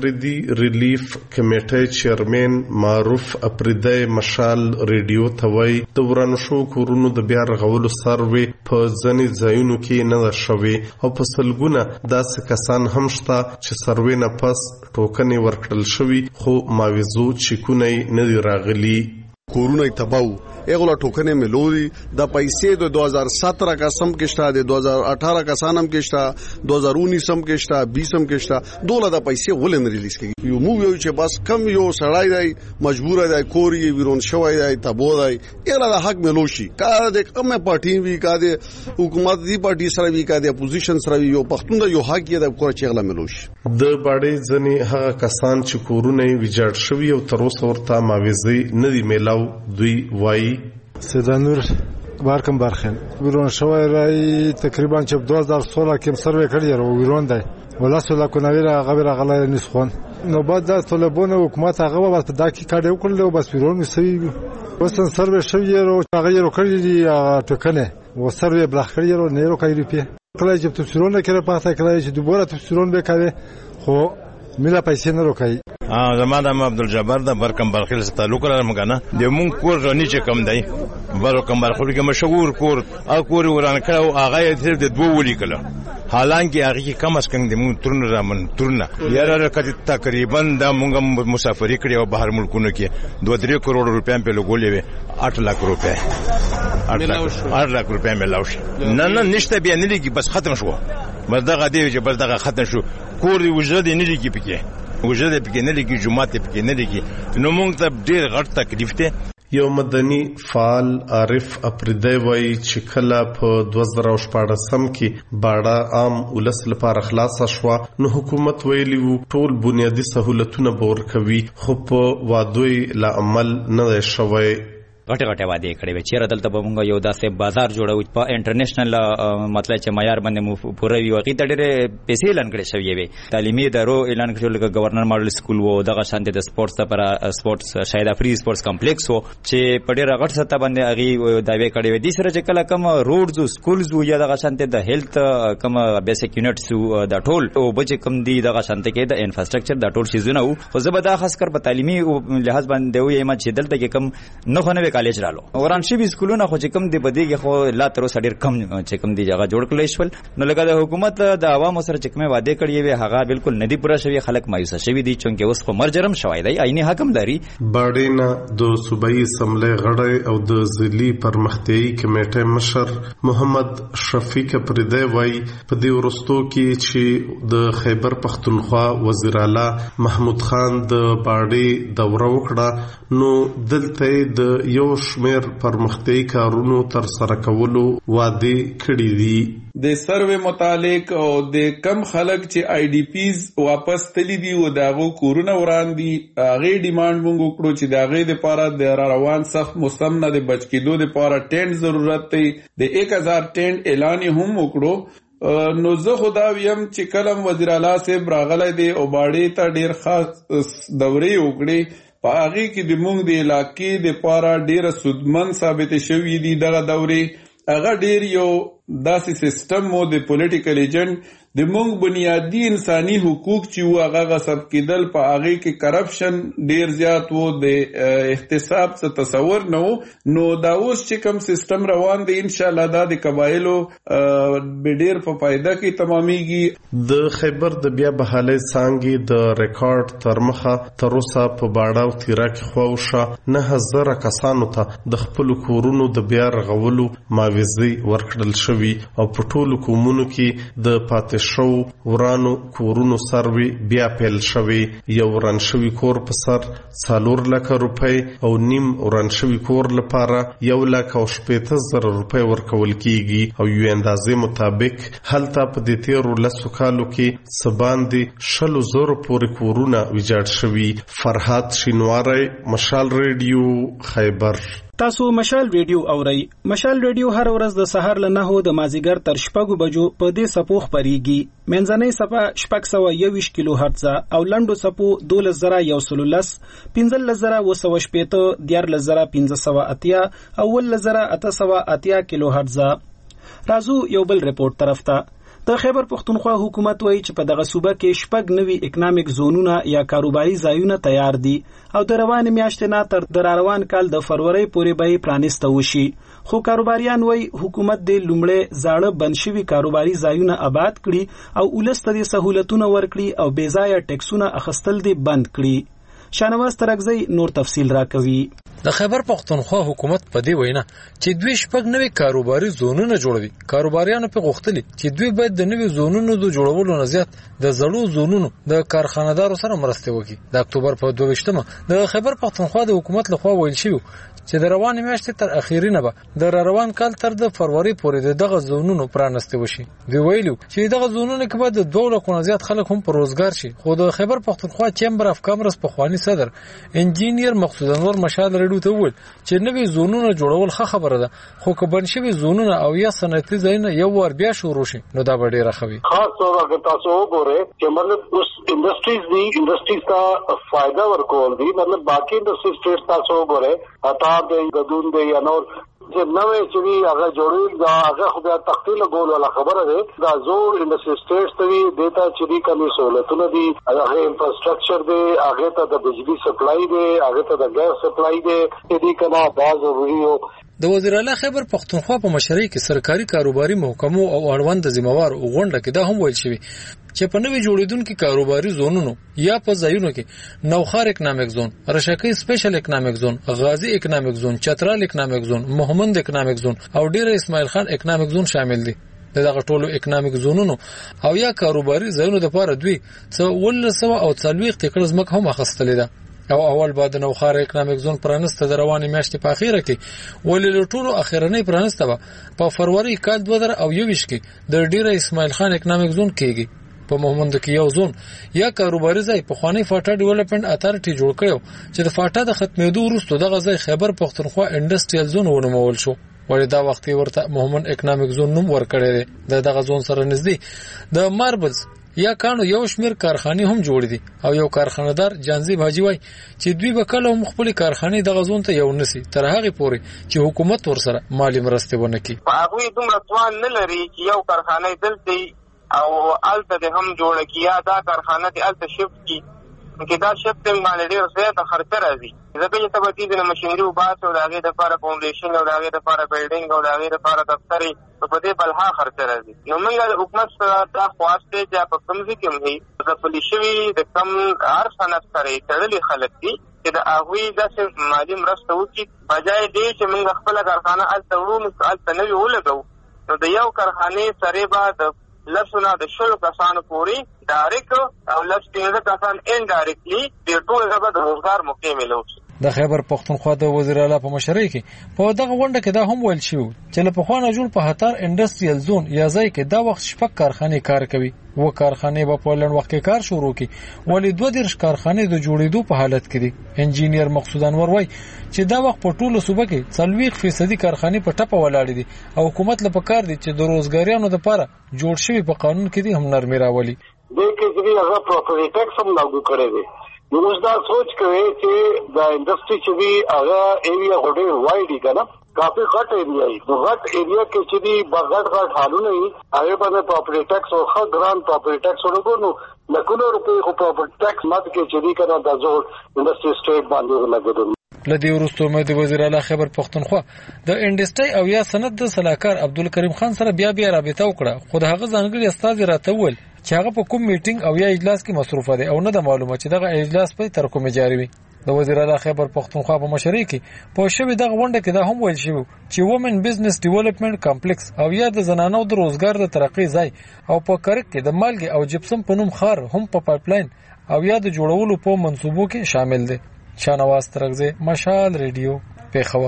افریدي ریلیف کمیټې چیرمن معروف افریدی مشال ریډیو ته وایي د ورانو شو کورونو د بیا رغولو سروې په ځینې ځایونو کې نه ده شوې او په سلګونه داسې کسان هم شته چې سروې نه پس ټوکنې ورکړل شوي خو معاوضو چیکونه یې نه دي راغلي. کورونه تباو اغلا ټوکنه ملوري د پیسې د دو هزار سترہ کا سم کېشتا د دو هزار اٹھارہ کا سانم کېشتا دو هزار انیس سم کېشتا بیس سم کېشتا دوله د پیسې ولن ریلیز کړي یو مو یو چې بس کم یو سړای دی مجبور دی کوري ویرون شوی دی تبو دی اغلا د حق ملوشي کا د کومه پارټي وی کا د حکومت دی پارټي سره وی کا د اپوزیشن سره یو پښتون د یو حق یې د کور چې اغلا ملوشي. د باډي ځنی هغه کسان چې کورونه ویجاړ شوی او تر اوسه ورته معاوضه نه دی میلاو دوی وایي. سیدانور بارکم بارخن ویرون شوی رای تقریبا چې دو هزار سولہ کې سروې کړی او ویرون دی ولا سولا کو نویرا غبر غلا نسخون نو بعد د طلبونه حکومت هغه بس دا کی کاډ وکړل او بس ویرون وسوي وسن سروې شوی او هغه یو کړی دی ټکنه و سروې بلخ کړی او نه ورو کوي په کله چې تفسیرونه کړه پاتې کړی چې دوباره تفسیرونه به کوي خو ملا پیسې نه روکای. اه زما د عبدالجبار د برکم برخیل سره تعلق لرم کنه د مونږ کور رانی چې کم دی برکم برخیل کې مشهور کور ا کور وران کړو هغه یې د دوه ولي کله حالانکه هغه کې کم اس کم د مونږ ترن رامن ترن یاره کته تقریبا د مونږ مسافری کړی او بهر ملکونو کې دوه درې کروڑ روپیا په لګولې وي آٹھ लाख روپیا آٹھ लाख روپیا ملاوش نه نه نشته بیا نه لګي بس ختم شو بس دغه دی چې بس دغه ختم شو کور دی وجود نه لګي پکې وجود پکې نه لګي جمعه پکې نه لګي نو موږ ته ډېر غټ تکلیف دی. یو مدني فعال عارف افریدی وایي چې کله په دوه زره شپاړسم کې باړه عام ولس لپاره خلاصه شوه نو حکومت ویلي وو ټول بنیادي سهولتونه به ورکوي خو په وعدوی له عمل نه دی شوی. غټه غټه وعده کړې وي چې راتل ته موږ یو داسې بازار جوړو په انټرنیشنل مطلب چې معیار باندې پوره وي وقې ته ډېرې پیسې اعلان کړې شوی وي تعلیمي ادارو اعلان کړل لکه گورنر ماډل سکول وو دغه شانته د سپورتس لپاره سپورتس شاید افری سپورتس کمپلیکس وو چې په ډېر غټ سطح باندې هغه داوی کړې وي د سره چې کله کوم روډز او سکولز وو یا دغه شانته د هیلث کوم بیسیک یونټس د ټول او بچ کم دي دغه شانته کې د انفراستراکچر د ټول شیزونه وو خو زه به دا خاص کر په تعلیمي لحاظ باندې وي ما چې دلته کې کم نه خونه کالج رالو وران شي سکولونه خو چې کم دی بدیږي خو لا تر اوسه ډیر کم چې کم دی جگہ جوړ کړل شول نو لکه د حکومت د عوامو سره چې کومه وعده کړی وي هغه بالکل ندی پوره شوی خلک مایوسه شوی دي چې اوس په مرجرم شوی دی عیني حکم لري. باډینا د صوبایي اسمبلی غړی او د ضلعي پرمختیایي کمیټې مشر محمد شفیق پردی وای په دې ورستو کې چې د خیبر پختونخوا وزیر اعلی محمود خان د باډي دوره وکړه نو دلته د یو شمیر پرمختیایي کارونو تر سره کولو وعده کړې دي. د سروې متعلق او د کم خلک چې آی ډی پیز واپس تللی دي او داغو کورونه وران دي هغه ډیماند مونږ وکړو چې داغه د لپاره د روان سخت موسم نه د بچ کېدو لپاره ټینټ ضرورت دی د ایک هزار ټینټ اعلان هم وکړو نو زه خدا ویم چې کلم وزیر اعلی صاحب راغلی دی او باډي ته ډیر خاص دورې وکړي په هغه کې د مونږ د علاقې د لپاره ډیر سودمن ثابت شوی دي دغه دورې هغه ډیر یو داسې سیستم مو د پولیټیکل ایجنټ د مونږ بنیادی انساني حقوق چې و هغه غصب کېدل په هغه کې کرپشن ډیر زیات وو د احتساب څخه تصور نه وو نو دا اوس چې کوم سیستم روان دی ان شاء الله دا د قبایلو به ډیر په فائدہ کې تمامېږي. د خیبر د بیا بحالي څنګه د ریکارډ تر مخه تر اوسه په باډا او تیرا کې خوښه نه هزار کسانو ته د خپل کورونو د بیا رغولو معاوضه ورکړل شوی او په ټولو کومونو کې د پاتې شو ورانو کورونو سروي بیا پیل شوی یو وران شوی کور په سر څلور لک روپۍ او نیم وران شوی کور لپاره یو لک او شپږ زره روپۍ ورکول کیږي او یو اندازې مطابق هلته په دې تیرو لسو کالو کې سباندې شلو زره پورې کورونه ویجاړ شوی. فرحات شینواری مشال ریډیو خیبر. تاسو مشال ریډیو اورئ. مشال ریډیو هر ورځ د سهار له نهو د مازیګر تر شپږو بجو په دې سپو خپرېږي. منځنۍ صفه شپږ سوه یوویشت کیلو هرتز او لنډو صفو دولس زره یو سلو لس پنځلس زره اوه سوه شپېته دیارلس زره پنځه سوه اتیا او اوولس زره اته سوه اتیا کیلو هرتز. راځو یو بل رپورټ طرف ته. د خیبر پښتونخوا حکومت وایي چې په دغه صوبه کې شپږ نوي اکونامک زونونه یا کاروباري ځایونه تیار دي او د روان میاشتې نه تر د روان کال د فروری پورې به پرانیسته وشي. خو کاروباریان وایي حکومت د لومړی زاړه بند شوي کاروباري ځایونه آباد کړي او ولس ته سہولتونه ورکړي او بې ځایه ټیکسونه اخیستل دي بند کړي. شانواز ترکزی نور تفصیل راکوي. د خیبر پښتونخوا حکومت په دې وینا چې دوی شپږ نوي کاروباري زونونه جوړوي. کاروباریانو په غوښتلي چې دوی باید د نوي زونونو د جوړولو نه زیات د زړو زونونو د کارخانه‌دارو سره مرسته وکړي. د اکتوبر په دوه ویشتمه د خیبر پښتونخوا د حکومت لخوا ویل شوی چې د روان میاشتې تر اخیری نه به د روان کال تر د فروری پورې دغه زونونو پرانسته وشي. دوی ویلو چې دغه زونونه کې به د دوه لکو زیات خلک هم پر روزګار شي. خو د خیبر پښتونخوا چیمبر اف کامرس په خواني صدر انجینیر مقصود انور مشال رډو ته وویل چې نوي زونونه جوړول ښه خبره ده، خو که بند شوي زونونه او یا صنعتي ځایونه یو وار بیا شروع شي نو دا به ډېره ښه وي. خاص طور اگر تاسو وګورئ چې مطلب اوس انډسټریز دي، انډسټریز ته فائدہ ورکول دي، مطلب باقي انډسټریز سټیټ تاسو وګورئ اتا د غدون دی یا نور چې نوې چې وی هغه جوړول دا هغه خو بیا تختی لګول ولا خبره ده. دا زور انډسټری سټیټس ته وی دیتا چې دی کمی سہولتونه دي، هغه انفراستراکچر دی، هغه ته د بجلی سپلای دی، هغه ته د ګاز سپلای دی، دې کنا دا ضروري وو. د وزیر اعلی خیبر پښتونخوا په مشرۍ کې سرکاري کاروباري محکمو او اړوند ذمہوار غونډه کې دا هم ویل شوی چې په نوې جوړیدونکو کاروباري زونونو یا په ځایونو کې نوخار اکنامک زون، رشکی سپیشل اکنامک زون، غازی اکنامک زون، چترال اکنامک زون، محمد اکنامک زون او ډیر اسماعیل خان اکنامک زون شامل دي. دغه ټولو اکنامک زونونو او یا کاروباري ځایونو لپاره دوی څو ولسو او څلويخ تکړه ځمکه هم اخیستلې ده. او اول بعد نوخار اکنامک زون پرانسته د روانې میاشتې په اخیره کې ولې له ټولو اخیرنۍ پرانسته به په فروری کال دوه زره او یوویشت کې د ډیر اسماعیل خان اکنامک زون کېږي. په محمد کې یو زون یا کاروباري ځای په خوانی فاټا ډیولپمنٹ اتارټي جوړ کړو چې د فاټا د ختمېدو وروسته دغه ځای خیبر پښتونخوا انډستریال زون ونومول شو. ولې دا وخت ورته محمد اکنامک زون نوم ورکړی دی. د دغه زون سره نږدې د ماربلز یا کانو یو شمیر کارخانه هم جوړ دي او یو کارخانه‌دار جانزی بھاجی وای چې دوی به کله هم خپل کارخانه د غزون ته یو نسی تر هغه پورې چې حکومت ورسره مالی مرسته ونه کړي. هغه دومره توان نه لري چې یو کارخانه دلته او الته هم جوړ کیا دا کارخانه دې الته شفت کی کې دا شفت باندې ډیر زیاته خرچه راځي. ځکه چې تبدیل د ماشينري او باسو د هغه د لپاره فاونډیشن او د هغه د لپاره بلډینګ او د هغه د لپاره دفتري په دې بلها خرچه راځي. نو موږ د حکومت سره دا خواسته چې په کمزې کې مې د پولیسوي د کم هر صنعت سره تړلي خلک دي چې د هغوی داسې مالي مرسته وکړي بجای دې چې موږ خپله کارخانه هلته وړو هلته نوي ولګو. نو د یو کارخانې سره به د لسونه د شلو کسانو پورې ډایرکټ او لس پنځه کسان انډایرکټلی د ټول غبا د روزګار موقع ملو. د خیبر پښتونخوا د وزیر اعلی په مشرۍ کې په دغه غونډه کې دا هم ویل شو چې له پخوانه جوړ په هتار انډستریال زون یا ځای کې دا وخت شپږ کارخانې کار کوي. و کارخانې په پولن وخت کې کار شروع کی ولې دوه دیرش کارخانې د جوړېدو په حالت کې دي. انجینیر مقصود انور وای چې دا وخت په ټولو صوبه کې څلويخ فیصدي کارخانې په ټپه ولاړې دي او حکومت له پکار دي چې د روزګاریانو لپاره جوړ شوی په قانون کې دي هم نرمي راولي. د کې چې هغه پراپرټي ټیکس هم لاګو کړی دی. نو اوس دا سوچ کوي چې د انډستری چې وی هغه ایریا غوډه وای دی کنه کافي غټ ایریا دی. نو غټ ایریا کې چې دی بغټ غټ حالونه وي هغه باندې پراپرټي ټیکس او خا ګران پراپرټي ټیکس ورکو. نو لکونو روپے خو پراپرټي ټیکس مات کې چې دی کنه د زور انډستری سټیټ باندې لګیدل. لدی ورستو مې د وزیر اعلی خیبر پښتونخوا د انډستری او یا صنعت د صلاحکار عبدالکریم خان سره بیا بیا رابطه وکړه. خو د هغه ځانګړي استاد راته وویل چې هغه په کوم میټینګ او یا اجلاس کې مصروف دی او نه د معلومه چې دغه اجلاس په تر کومه جاری وي. د وزیر اعلی خیبر پښتونخوا په مشرۍ کې په شوی دغه غونډه کې دا هم ویل شوی چې وومن بزنس ډیولپمنٹ کمپلیکس او یا د زنانو د روزګار د ترقی ځای او په کرک کې د مالګي او جپسم په نوم خار هم په پایپلاین او یا د جوړولو په منصوبو کې شامل دي. شانواز ترغزه مشال ریډیو پیښور.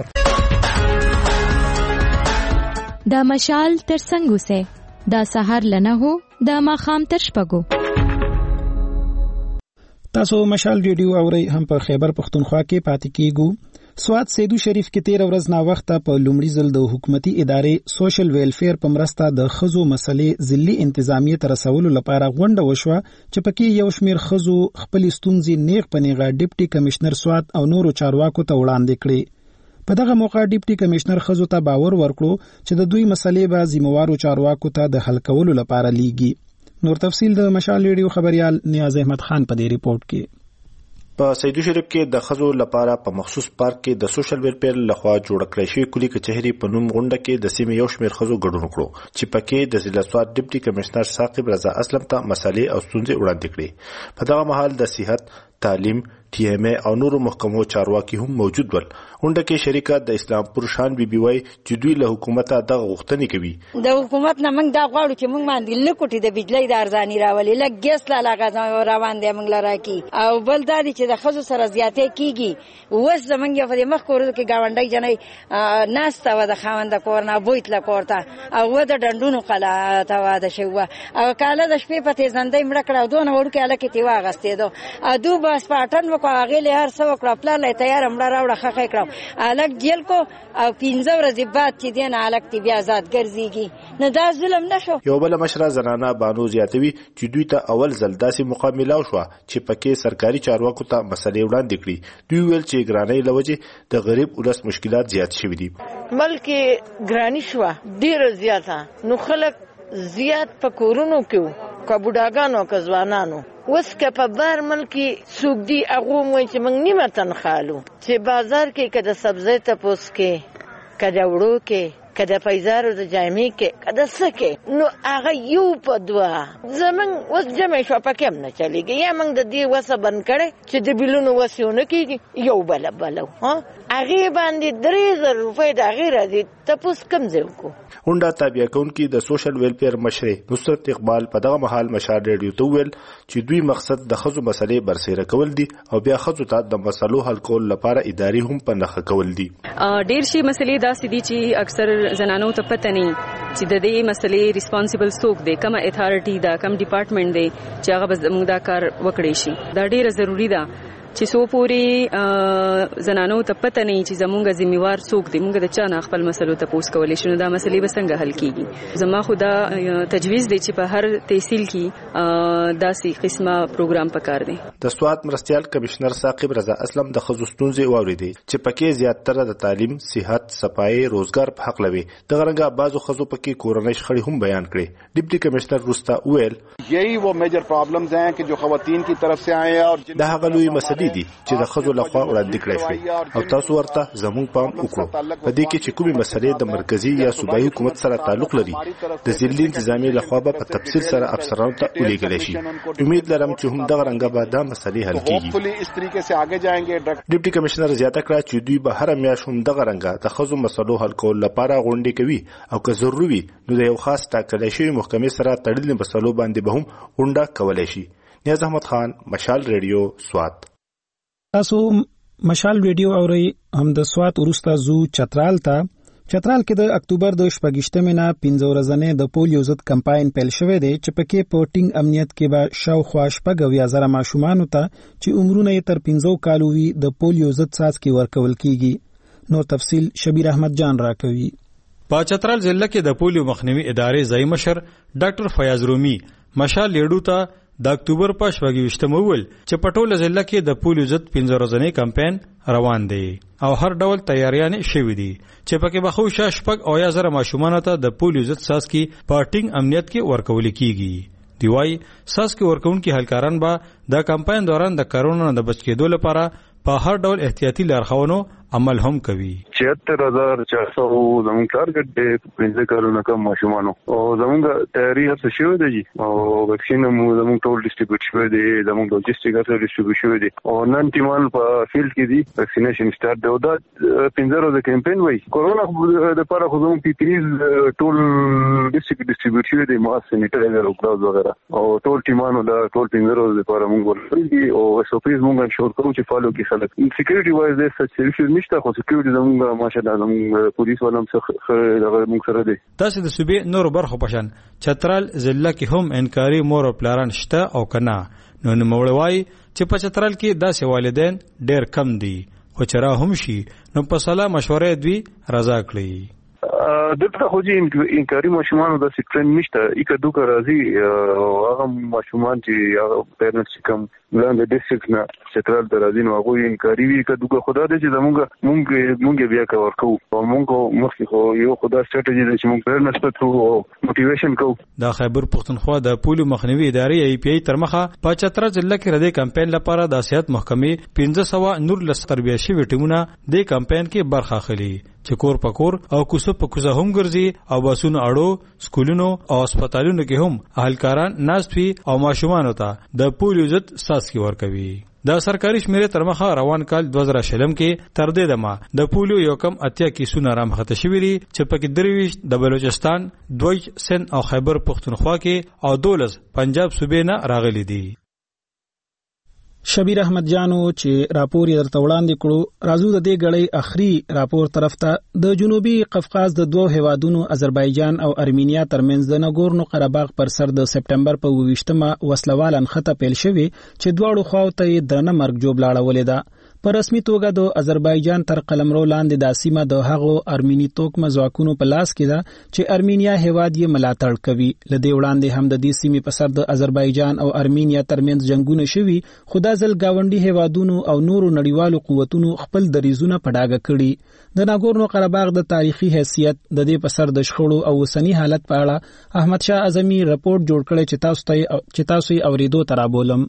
دا مشال تر څنګه سه دا سحر لنه هو دا ماخام تر شپګو. تاسو مشال ریډیو اورئ هم په خیبر پښتونخوا کې پاتې کیږو. سواد سیدو شریف کې تیر ورځ نا وخت په لومړي ځل د حکومتي ادارې سوشل ویلفیر په مرسته د خزو مسلې ځلي انتظامیه تر رسولو لپاره غونډه وشوه چې پکې یو شمیر خزو خپل ستونزې نیغ پنیغه ډیپټي کمشنر سواد او نورو چارواکو ته وړاندې کړې. په دغه موقع ډیپټي کمشنر خزو ته باور ورکړو چې د دوی مسلې به ذمہوارو چارواکو ته د حل کولو لپاره لیږي. نور تفصیل د مشال ریډیو خبريال نیاز احمد خان په دې ریپورت کې. په سیدو شریف کې د خزو لپاره په مخصوص پارک کې د سوشل ویلفیر لخوا جوړ کړی شوی کلی کچهری په نوم غونډه کې د سیمې یو شمېر خزو ګډون کړو چې پکې د ضلع سواد ډیپټي کمشنر ثاقب رضا اسلم ته مسالې او ستونزې وړاندې کړې. په دغه مهال د صحت، تعلیم، ټي ایم ای او نورو محکمو چارواکي هم موجود ول. غونډه کې شریکه د اسلامپور شان بي بي وای چې دوی له حکومته دغه غوښتنې کوي. د حکومت نه موږ دا غواړو چې موږ باندې لکوټي د بجلی د ارزاني راولي، لږ ګیس لا لګا روان دی موږ لره کی او بل دا چې د خزو سره زیاتې کیږي. اوس زمونږ په دې مخ کورو کې گاونډي جنې ناسته و د خاوند کورنا بویت لا کوړه او و د ډندونو قلا ته و د شو او کاله د شپې په تیزندې مړ کړه دوه وړو کې الکه تی واغستې دو ادو بس پاټن وکړه هغه له هر څو کړه پلان له تیار مړ راوړه خخې کړه الک جیل کو او پنځه ورځې بعد چې دین الک تی بیا آزاد ګرځيږي نه دا ظلم نشو. یو بل مشره زنانه بانو زیاتوي چې دوی ته اول ځل داسې مقابله وشو چې پکې سرکاري چارواکو ته مسلې وړاندې کړي. دوی ویل چې ګرانۍ لوجه د غریب ولس مشکلات زیات شوي دي. بلکې ګرانی شو ډیر زیاته نو خلک زیات په کورونو کې کا بډاګانو کا ځوانانو وس که په بار ملکی سوق دی هغه مو چې موږ نیمه تنخالو چې بازار کې کده سبزی ته پوس کې کده وړو کې کده پیزارو د جامې کې کده سکه نو هغه یو په دوا زمون وس جمع شو پکې هم نه چلیږي یا موږ د دې وسه بند کړي چې د بیلونو وسونه کېږي یو بل بلو ها هغه باندې درې زره روپۍ د غیر دي تاسو کم ځو کو. غونډه تابع کونکي د سوشل ویلفیر مشر نصرت اقبال په دغه مهال مشال ریډیو ته ویل چې دوی مقصد د خزو مسلې برسېره کول دي او بیا خزو ته د مسلو حل کول لپاره اداري هم په نخښه کول دي. ډیر شي مسلې داسې دي چې اکثر زنانو ته پته نه چې د دې مسلې ریسپانسیبل څوک دی، کومه اتھارټي دا کوم ډپارټمنټ دی چې هغه به موږ دا کار وکړي شي. دا ډیره ضروری ده چې سو پوری زنانو ته پته نه چې زمونږ ذمہوار څوک دی، موږ د چا نه خپل مسلو ته پوس کولای شو. دا مسلې به څنګه حل کیږي؟ زما خدا تجویز دی چې په هر تحصیل کې داسې قسمه پروګرام پکار دی. د سواد مرستيال کمشنر ثاقب رضا اسلم د خزو ستونزې واوریدي چې پکې زیاتره د تعلیم، صحت، صفائی، روزګار په حق لوي. د غرنګا بازو خزو پکې کورنۍ شخړې هم بیان کړې. ډیپټي کمشنر رستا ویل یہی وہ میجر پرابلمز ہیں کہ جو خواتین کی طرف سے آئے اور د هغه لوی مسلې دي چې د خزو لخوا وړاندې کړی شوی او تاسو ورته زموږ پام وکړو. په دې کې چې کومې مسلې د مرکزی یا صوبایي حکومت سره تعلق لري د ضلعي انتظامیه لخوا به په تفصیل سره افسرانو ته ولیږل شي. امید لرم چې هم دغه رنګه به دا مسلې حل کیږي. ډیپټي کمشنر زیاته کړه چې دوی به هر میاشت هم دغه رنګه د خزو مسلو حل کول لپاره غونډې کوي او که ضروري وي نو د یو خاص ټاکل شوی محکمې سره تړلې مسلو باندې به هم غونډه کولای شي. نیاز احمد خان، مشال ریډیو، سوات. تاسو مشال ریډیو اورئ. هم د سوات وروسته زو چترال ته. چترال کې د اکتوبر د شپږشتمې نه پنځه ورځې د پولیو ضد کمپاین پیل شوی دی چې پکې په ټینګ امنیت کې به شاوخوا شپږ اویا زره ماشومانو ته چې عمرونه یې تر پنځو کالو وي د پولیو ضد څاڅکي ورکول کیږي. نور تفصیل شبیر احمد جان راکوي. په چترال ضلع کې د پولیو مخنیوي ادارې ځای مشر ډاکټر فیاض رومي مشال ریډیو ته د اکتوبر په شپږویشتمه ویل چې په ټوله ضلع کې د پولیو ضد پنځه ورځنی کمپاین روان دی او هر ډول تیاریانې شوې دي چې پکې به خو شپږ اویا زره ماشومانو ته د پولیو ضد څاڅکي په ټینګ امنیت کې ورکول کیږي. دی وايي څاڅکي ورکوونکي هلکاران به د کمپاین دوران د کرونا نه د بچ کېدو لپاره په هر ډول احتیاطي لارښوونو عمل هم کوي. چھہتر ہزار چار سو زموږ ټارګټ دی پنځه کلونه کم ماشومانو او زموږ تیاری هڅه شوې ده جی او ویکسین مو زموږ ټول ډیسټریبیوټ شوی دی، زموږ لوجیسټیک هڅه ډیسټریبیوټ شوی دی او نن ټیمان په فیلډ کې دی ویکسینیشن سٹارټ دی او دا پنځه ورځې کمپاین وای کورونا د لپاره خو زموږ پیپریز ټول ډیسټریکټ ډیسټریبیوټ شوی دی، ماسک سینیټایزر او ګلاوز وغیرہ او ټول ټیمانو دا ټول پنځه ورځې لپاره موږ ورکړي او اس او پیز موږ انشور کوو چې فالو کې خلک سکیورټي وایز د سچویشن نشته خو سکیورټي زموږ ماشاءالله زموږ پولیس ولهم څخه دغه موږ سره دی. تاسو د صوبې نور برخو پشان چترال ضلع کې هم انکاري مور او پلاران شته او کنه نو نوموړی وایي چې په چترال کې داسې والدین ډېر کم دي خو چې را هم شي نو په سلا مشورې دوی رضا کړي. دلته خو چې انکاري ماشومانو د سټرین نشته یک دوه راځي هغه ماشومان چې هغه پیرنټس کوم لاندې ډیسټریکټ نه سنټرال ته راځي نو هغه انکاري وی یک دوه خدای دې چې زمونږ مونږ مونږ بیا کور کوو او مونږ مخکې خو یو خدای سټریټجی دې چې مونږ پیرنټس ته موټیویشن کوو. د خیبر پښتونخوا د پولیو مخنیوي ادارې ای پی ای تر مخه په چترال ضلع کې ردی کمپاین لپاره د صحت محکمې پنځه سوه نور لس تربیه شوي ټیمونه د کمپاین کې برخه اخلي چې کور په کور او کوڅه په کوڅه هم ګرځي او باسونو اړو سکولونو او هسپتالونو کې هم اهلکاران ناست وي او ماشومانو ته د پولیو ضد څاڅکي ورکوي. د سرکاري شمیرې تر مخه روان کال دوه زره شلم کې تر دې دمه د پولیو یو کم اتیا کیسونه رامخته شوي دي چې پکې درویشت د بلوچستان، دوج، سند او خیبر پښتونخوا کې او دولس پنجاب صوبې نه راغلي دي. شبیر احمد جانو چې راپور یې درته وړاندې کړو راځو د دې غړې اخري راپور طرف ته. د جنوبي قفقاز د دوه هیوادونو آذربایجان او ارمینیا ترمنځ د نګورنو قرهباغ پر سر د سپټمبر په اوویشتمه وسلوال انخته پیل شوې چې دواړو خواو ته یې درنه مرګ جوړ لاړولې ده. په رسمي توګه د آذربایجان تر قلمرو لاندې د سیمه د هغو ارمینی توکمه ځواکونو په لاس کې ده چې ارمینیا هیواد یې ملاتړ کوي. له دې وړاندې هم د دې سیمې په سر د آذربایجان او ارمینیا ترمنځ جنگونه شوي خو دا ځل ګاونډي هیوادونو او نورو نړیوالو قوتونو خپل دریځونه په ډاګه کړي. د ناګورنو قرهباغ د تاریخي حیثیت د دې په سر د شخړو او اوسنی حالت په اړه احمد شاه اعظمي رپورټ جوړ کړی چې تاسو ته چې تاسو یې اورېدو ته رابولم.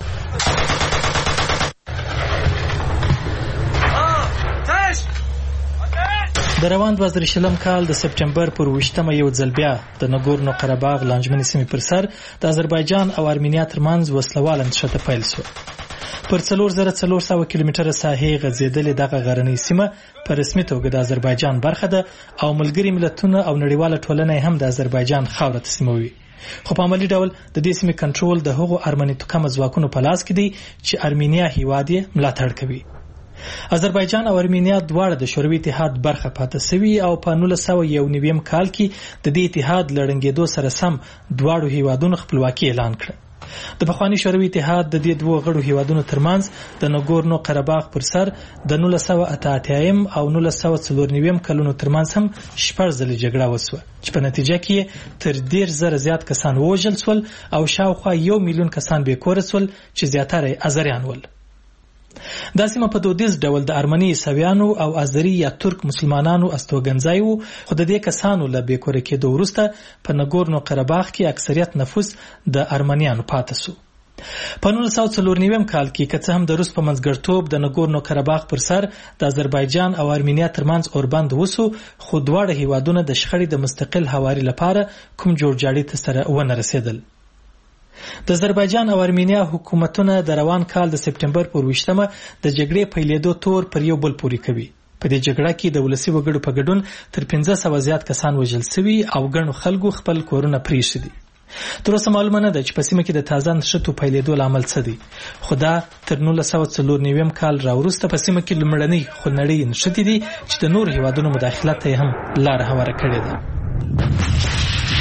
د روان دوه زره شلم کال د سپټمبر پر ویشتمه یو ځل بیا د نګورنو قرهباغ لانجمنې سیمې پر سر د آذربایجان او ارمینیا ترمنځ وسلوال انتشته پیل شو. پر څلور زره څلور سوه کیلومتره ساحې غځېدلې دغه غرنۍ سیمه په رسمي توګه د آذربایجان برخه ده او ملګري ملتونه او نړیواله ټولنه هم د آذربایجان خاوره تسلیموي. خو په عملي ډول د دې سیمې کنټرول د هغو ارمني توکمه ځواکونو په لاس کې دی چې ارمینیا هیواد یې ملاتړ کوي. آذربایجان او ارمینیا دواړه د شوروي اتحاد برخه پاتې شوي او په نولس سوه یو نویم کال کې د دې اتحاد له ړنګېدو سره سم دواړو هیوادونو خپلواکي اعلان کړه. د پخواني شوروي اتحاد د دې دوه غړو هیوادونو ترمنځ د نګورنو قرهباغ پر سر د نولس سوه اته اتیایم او نولس سوه څلور نویم کلونو ترمنځ هم شپږ ځلې جګړه وسوه چې په نتیجه کې تر دېرش زره زیات کسان ووژل سول او شاوخوا یو میلیون کسان بېکوره سول چې زیاتره یې آذریان ول. دا سیمه په دودیز ډول د ارمني عیسویانو او آذري یا ترک مسلمانانو استوګنځای وو خو د دې کسانو له بېکوره کېدو وروسته په نګورنو قرهباغ کې اکثریت نفوس د ارمنیانو پاتې سو. په نولس سوه څلور نویم کال کې که څه هم د روس په منځګړیتوب د نګورنو قرهباغ پر سر د آذربایجان او ارمینیا ترمنځ اوربند وسو خو دواړه هیوادونه د شخړې د مستقل هواري لپاره کوم جوړجاړي ته سره ونه رسېدل. د آذربایجان او ارمینیا حکومتونه د روان کال د سپټمبر پر ویشتمه د جګړې پیلېدو تور پر یو بل پورې کوي. په دې جګړه کې د ولسي وګړو په ګډون تر پنځه سوه زیات کسان وژل شوي او ګڼو خلکو خپل کورونه پرېښي دي. تر اوسه معلومه نه ده چې په سیمه کې د تازه نښتو پیلېدو لامل څه دی خو دا تر نولس سوه څلور نویم کال راوروسته په سیمه کې لومړنۍ خونړۍ نښتې دي چې د نورو هیوادونو مداخلت ته هم لاره هواره کړې ده.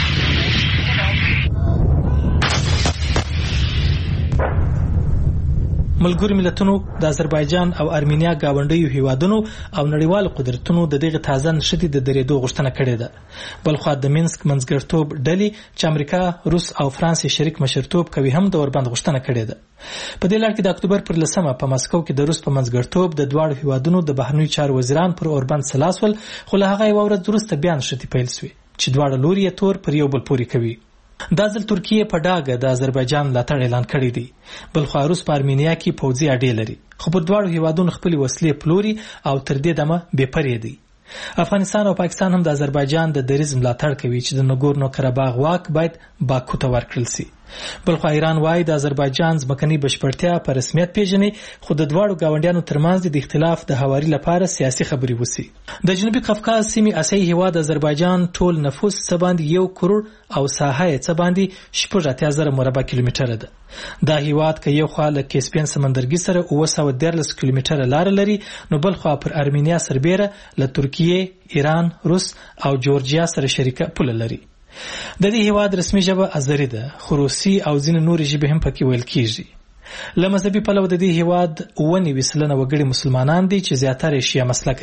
ملګرو ملتونو د آذربایجان او ارمینیا گاونډیو هیوادونو او نړیوالو قدرتونو د دغه تازه نښتې د درېدو غوښتنه کړې ده. بلخوا د مینسک منځګړیتوب ډلې چې امریکا، روس او فرانس شریک مشرتوب کوي هم د اوربند غوښتنه کړې ده. په دې لړ کې د اکتوبر پر لسمه په مسکو کې د روس په منځګړیتوب د دواړو هیوادونو د بهرنیو چارو وزیران پر اوربند سلاس ول خو له هغه یوه ورځ وروسته بیا نښتې پیل شوې چې دواړه لوري یې تور پر یو بل پورې کوي. دا ځل ترکیه په ډاګه د آذربایجان ملاتړ اعلان کړی دی. بلخوا روس په ارمینیا کې پوځي اډې لري خو په دواړو هیوادونو خپلې وسلې پلوري او تر دې دمه بې پرې دی. افغانستان او پاکستان هم د آذربایجان د دریځ ملاتړ کوي چې د نګورنو قرهباغ واک باید باکو ته ورکړل شي. بلخوا ایران وايي د آذربایجان ځمکنۍ بشپړتیا په رسمیت پیژني خو د دواړو ګاونډیانو ترمنځ د اختلاف د هواري لپاره سیاسي خبرې وسی. د جنوبي قفقاز سیمې اسیایي هیواد آذربایجان ټول نفوس څه باندې یو کروڑ او ساحه یې څه باندې شپږ اتیا زره مربع کیلومتره ده. دا هیواد که یو خوا له کیسپین سمندرګي سره اوه سوه دیارلس کیلومتره لاره لري نو بل خوا پر ارمینیا سربیره له ترکیې، ایران، روس او جورجیا سره شریکه پوله لري. د دې هیواد رسمي ژبه آذري ده خو روسي او ځینې نورې ژبې هم پکې ویل کیږي. له مذهبي پلوه د دې هیواد اووه نوي سلنه وګړي مسلمانان دي چې زیاتره یې شیعه مسلکه دي.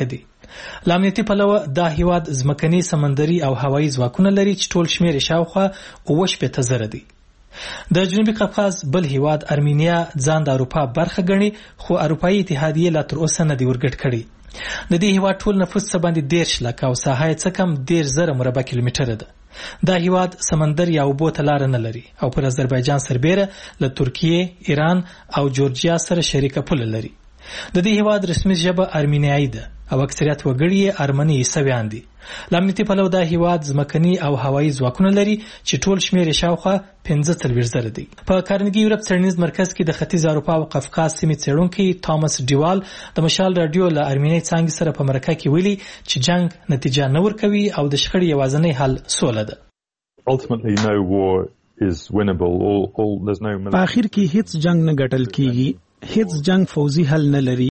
له امنیتي پلوه دا هیواد ځمکني سمندري او هوایي ځواکونه لري چې ټول شمېر یې شاوخوا اوه شپېته زره دی. د جنوبي قفقاز بل هیواد ارمینیا ځان د اروپا برخه ګڼي، خو اروپایي اتحادیې لا تر اوسه نه دی ورګډ کړی. د دې هیواد ټول نفوس څه باندې دېرش لکه او ساحه یې څه کم دېرش زره مربع کیلومتره ده. دا هیواد سمندر یا اوبو ته لاره نه لري او پر آذربایجان سربیره له ترکیې، ایران او جورجیا سره شریکه پوله لري. د دې هیواد رسمي ژبه ارمینیایي ده او اکثریت وګړي یې ارمني عیسویان دي. له امنیتي پلوه دا هیواد ځمکني او هوایي ځواکونه لري چې ټول شمېر یې شاوخوا پنځه څلوېښت زره دی. په کارنګي یورپ څېړنیز مرکز کې د ختیځ اروپا او قفقاز سیمې څېړونکی تامس ډیوال د مشال راډیو له ارمینیایي څانګې سره په مرکه کې ویلي چې جنگ نتیجه نه ورکوي او د شخړې یوازینی حل سوله ده. په اخر کې هیڅ جنگ نه ګټل کیږي، هیڅ جنگ فوزي حل نه لري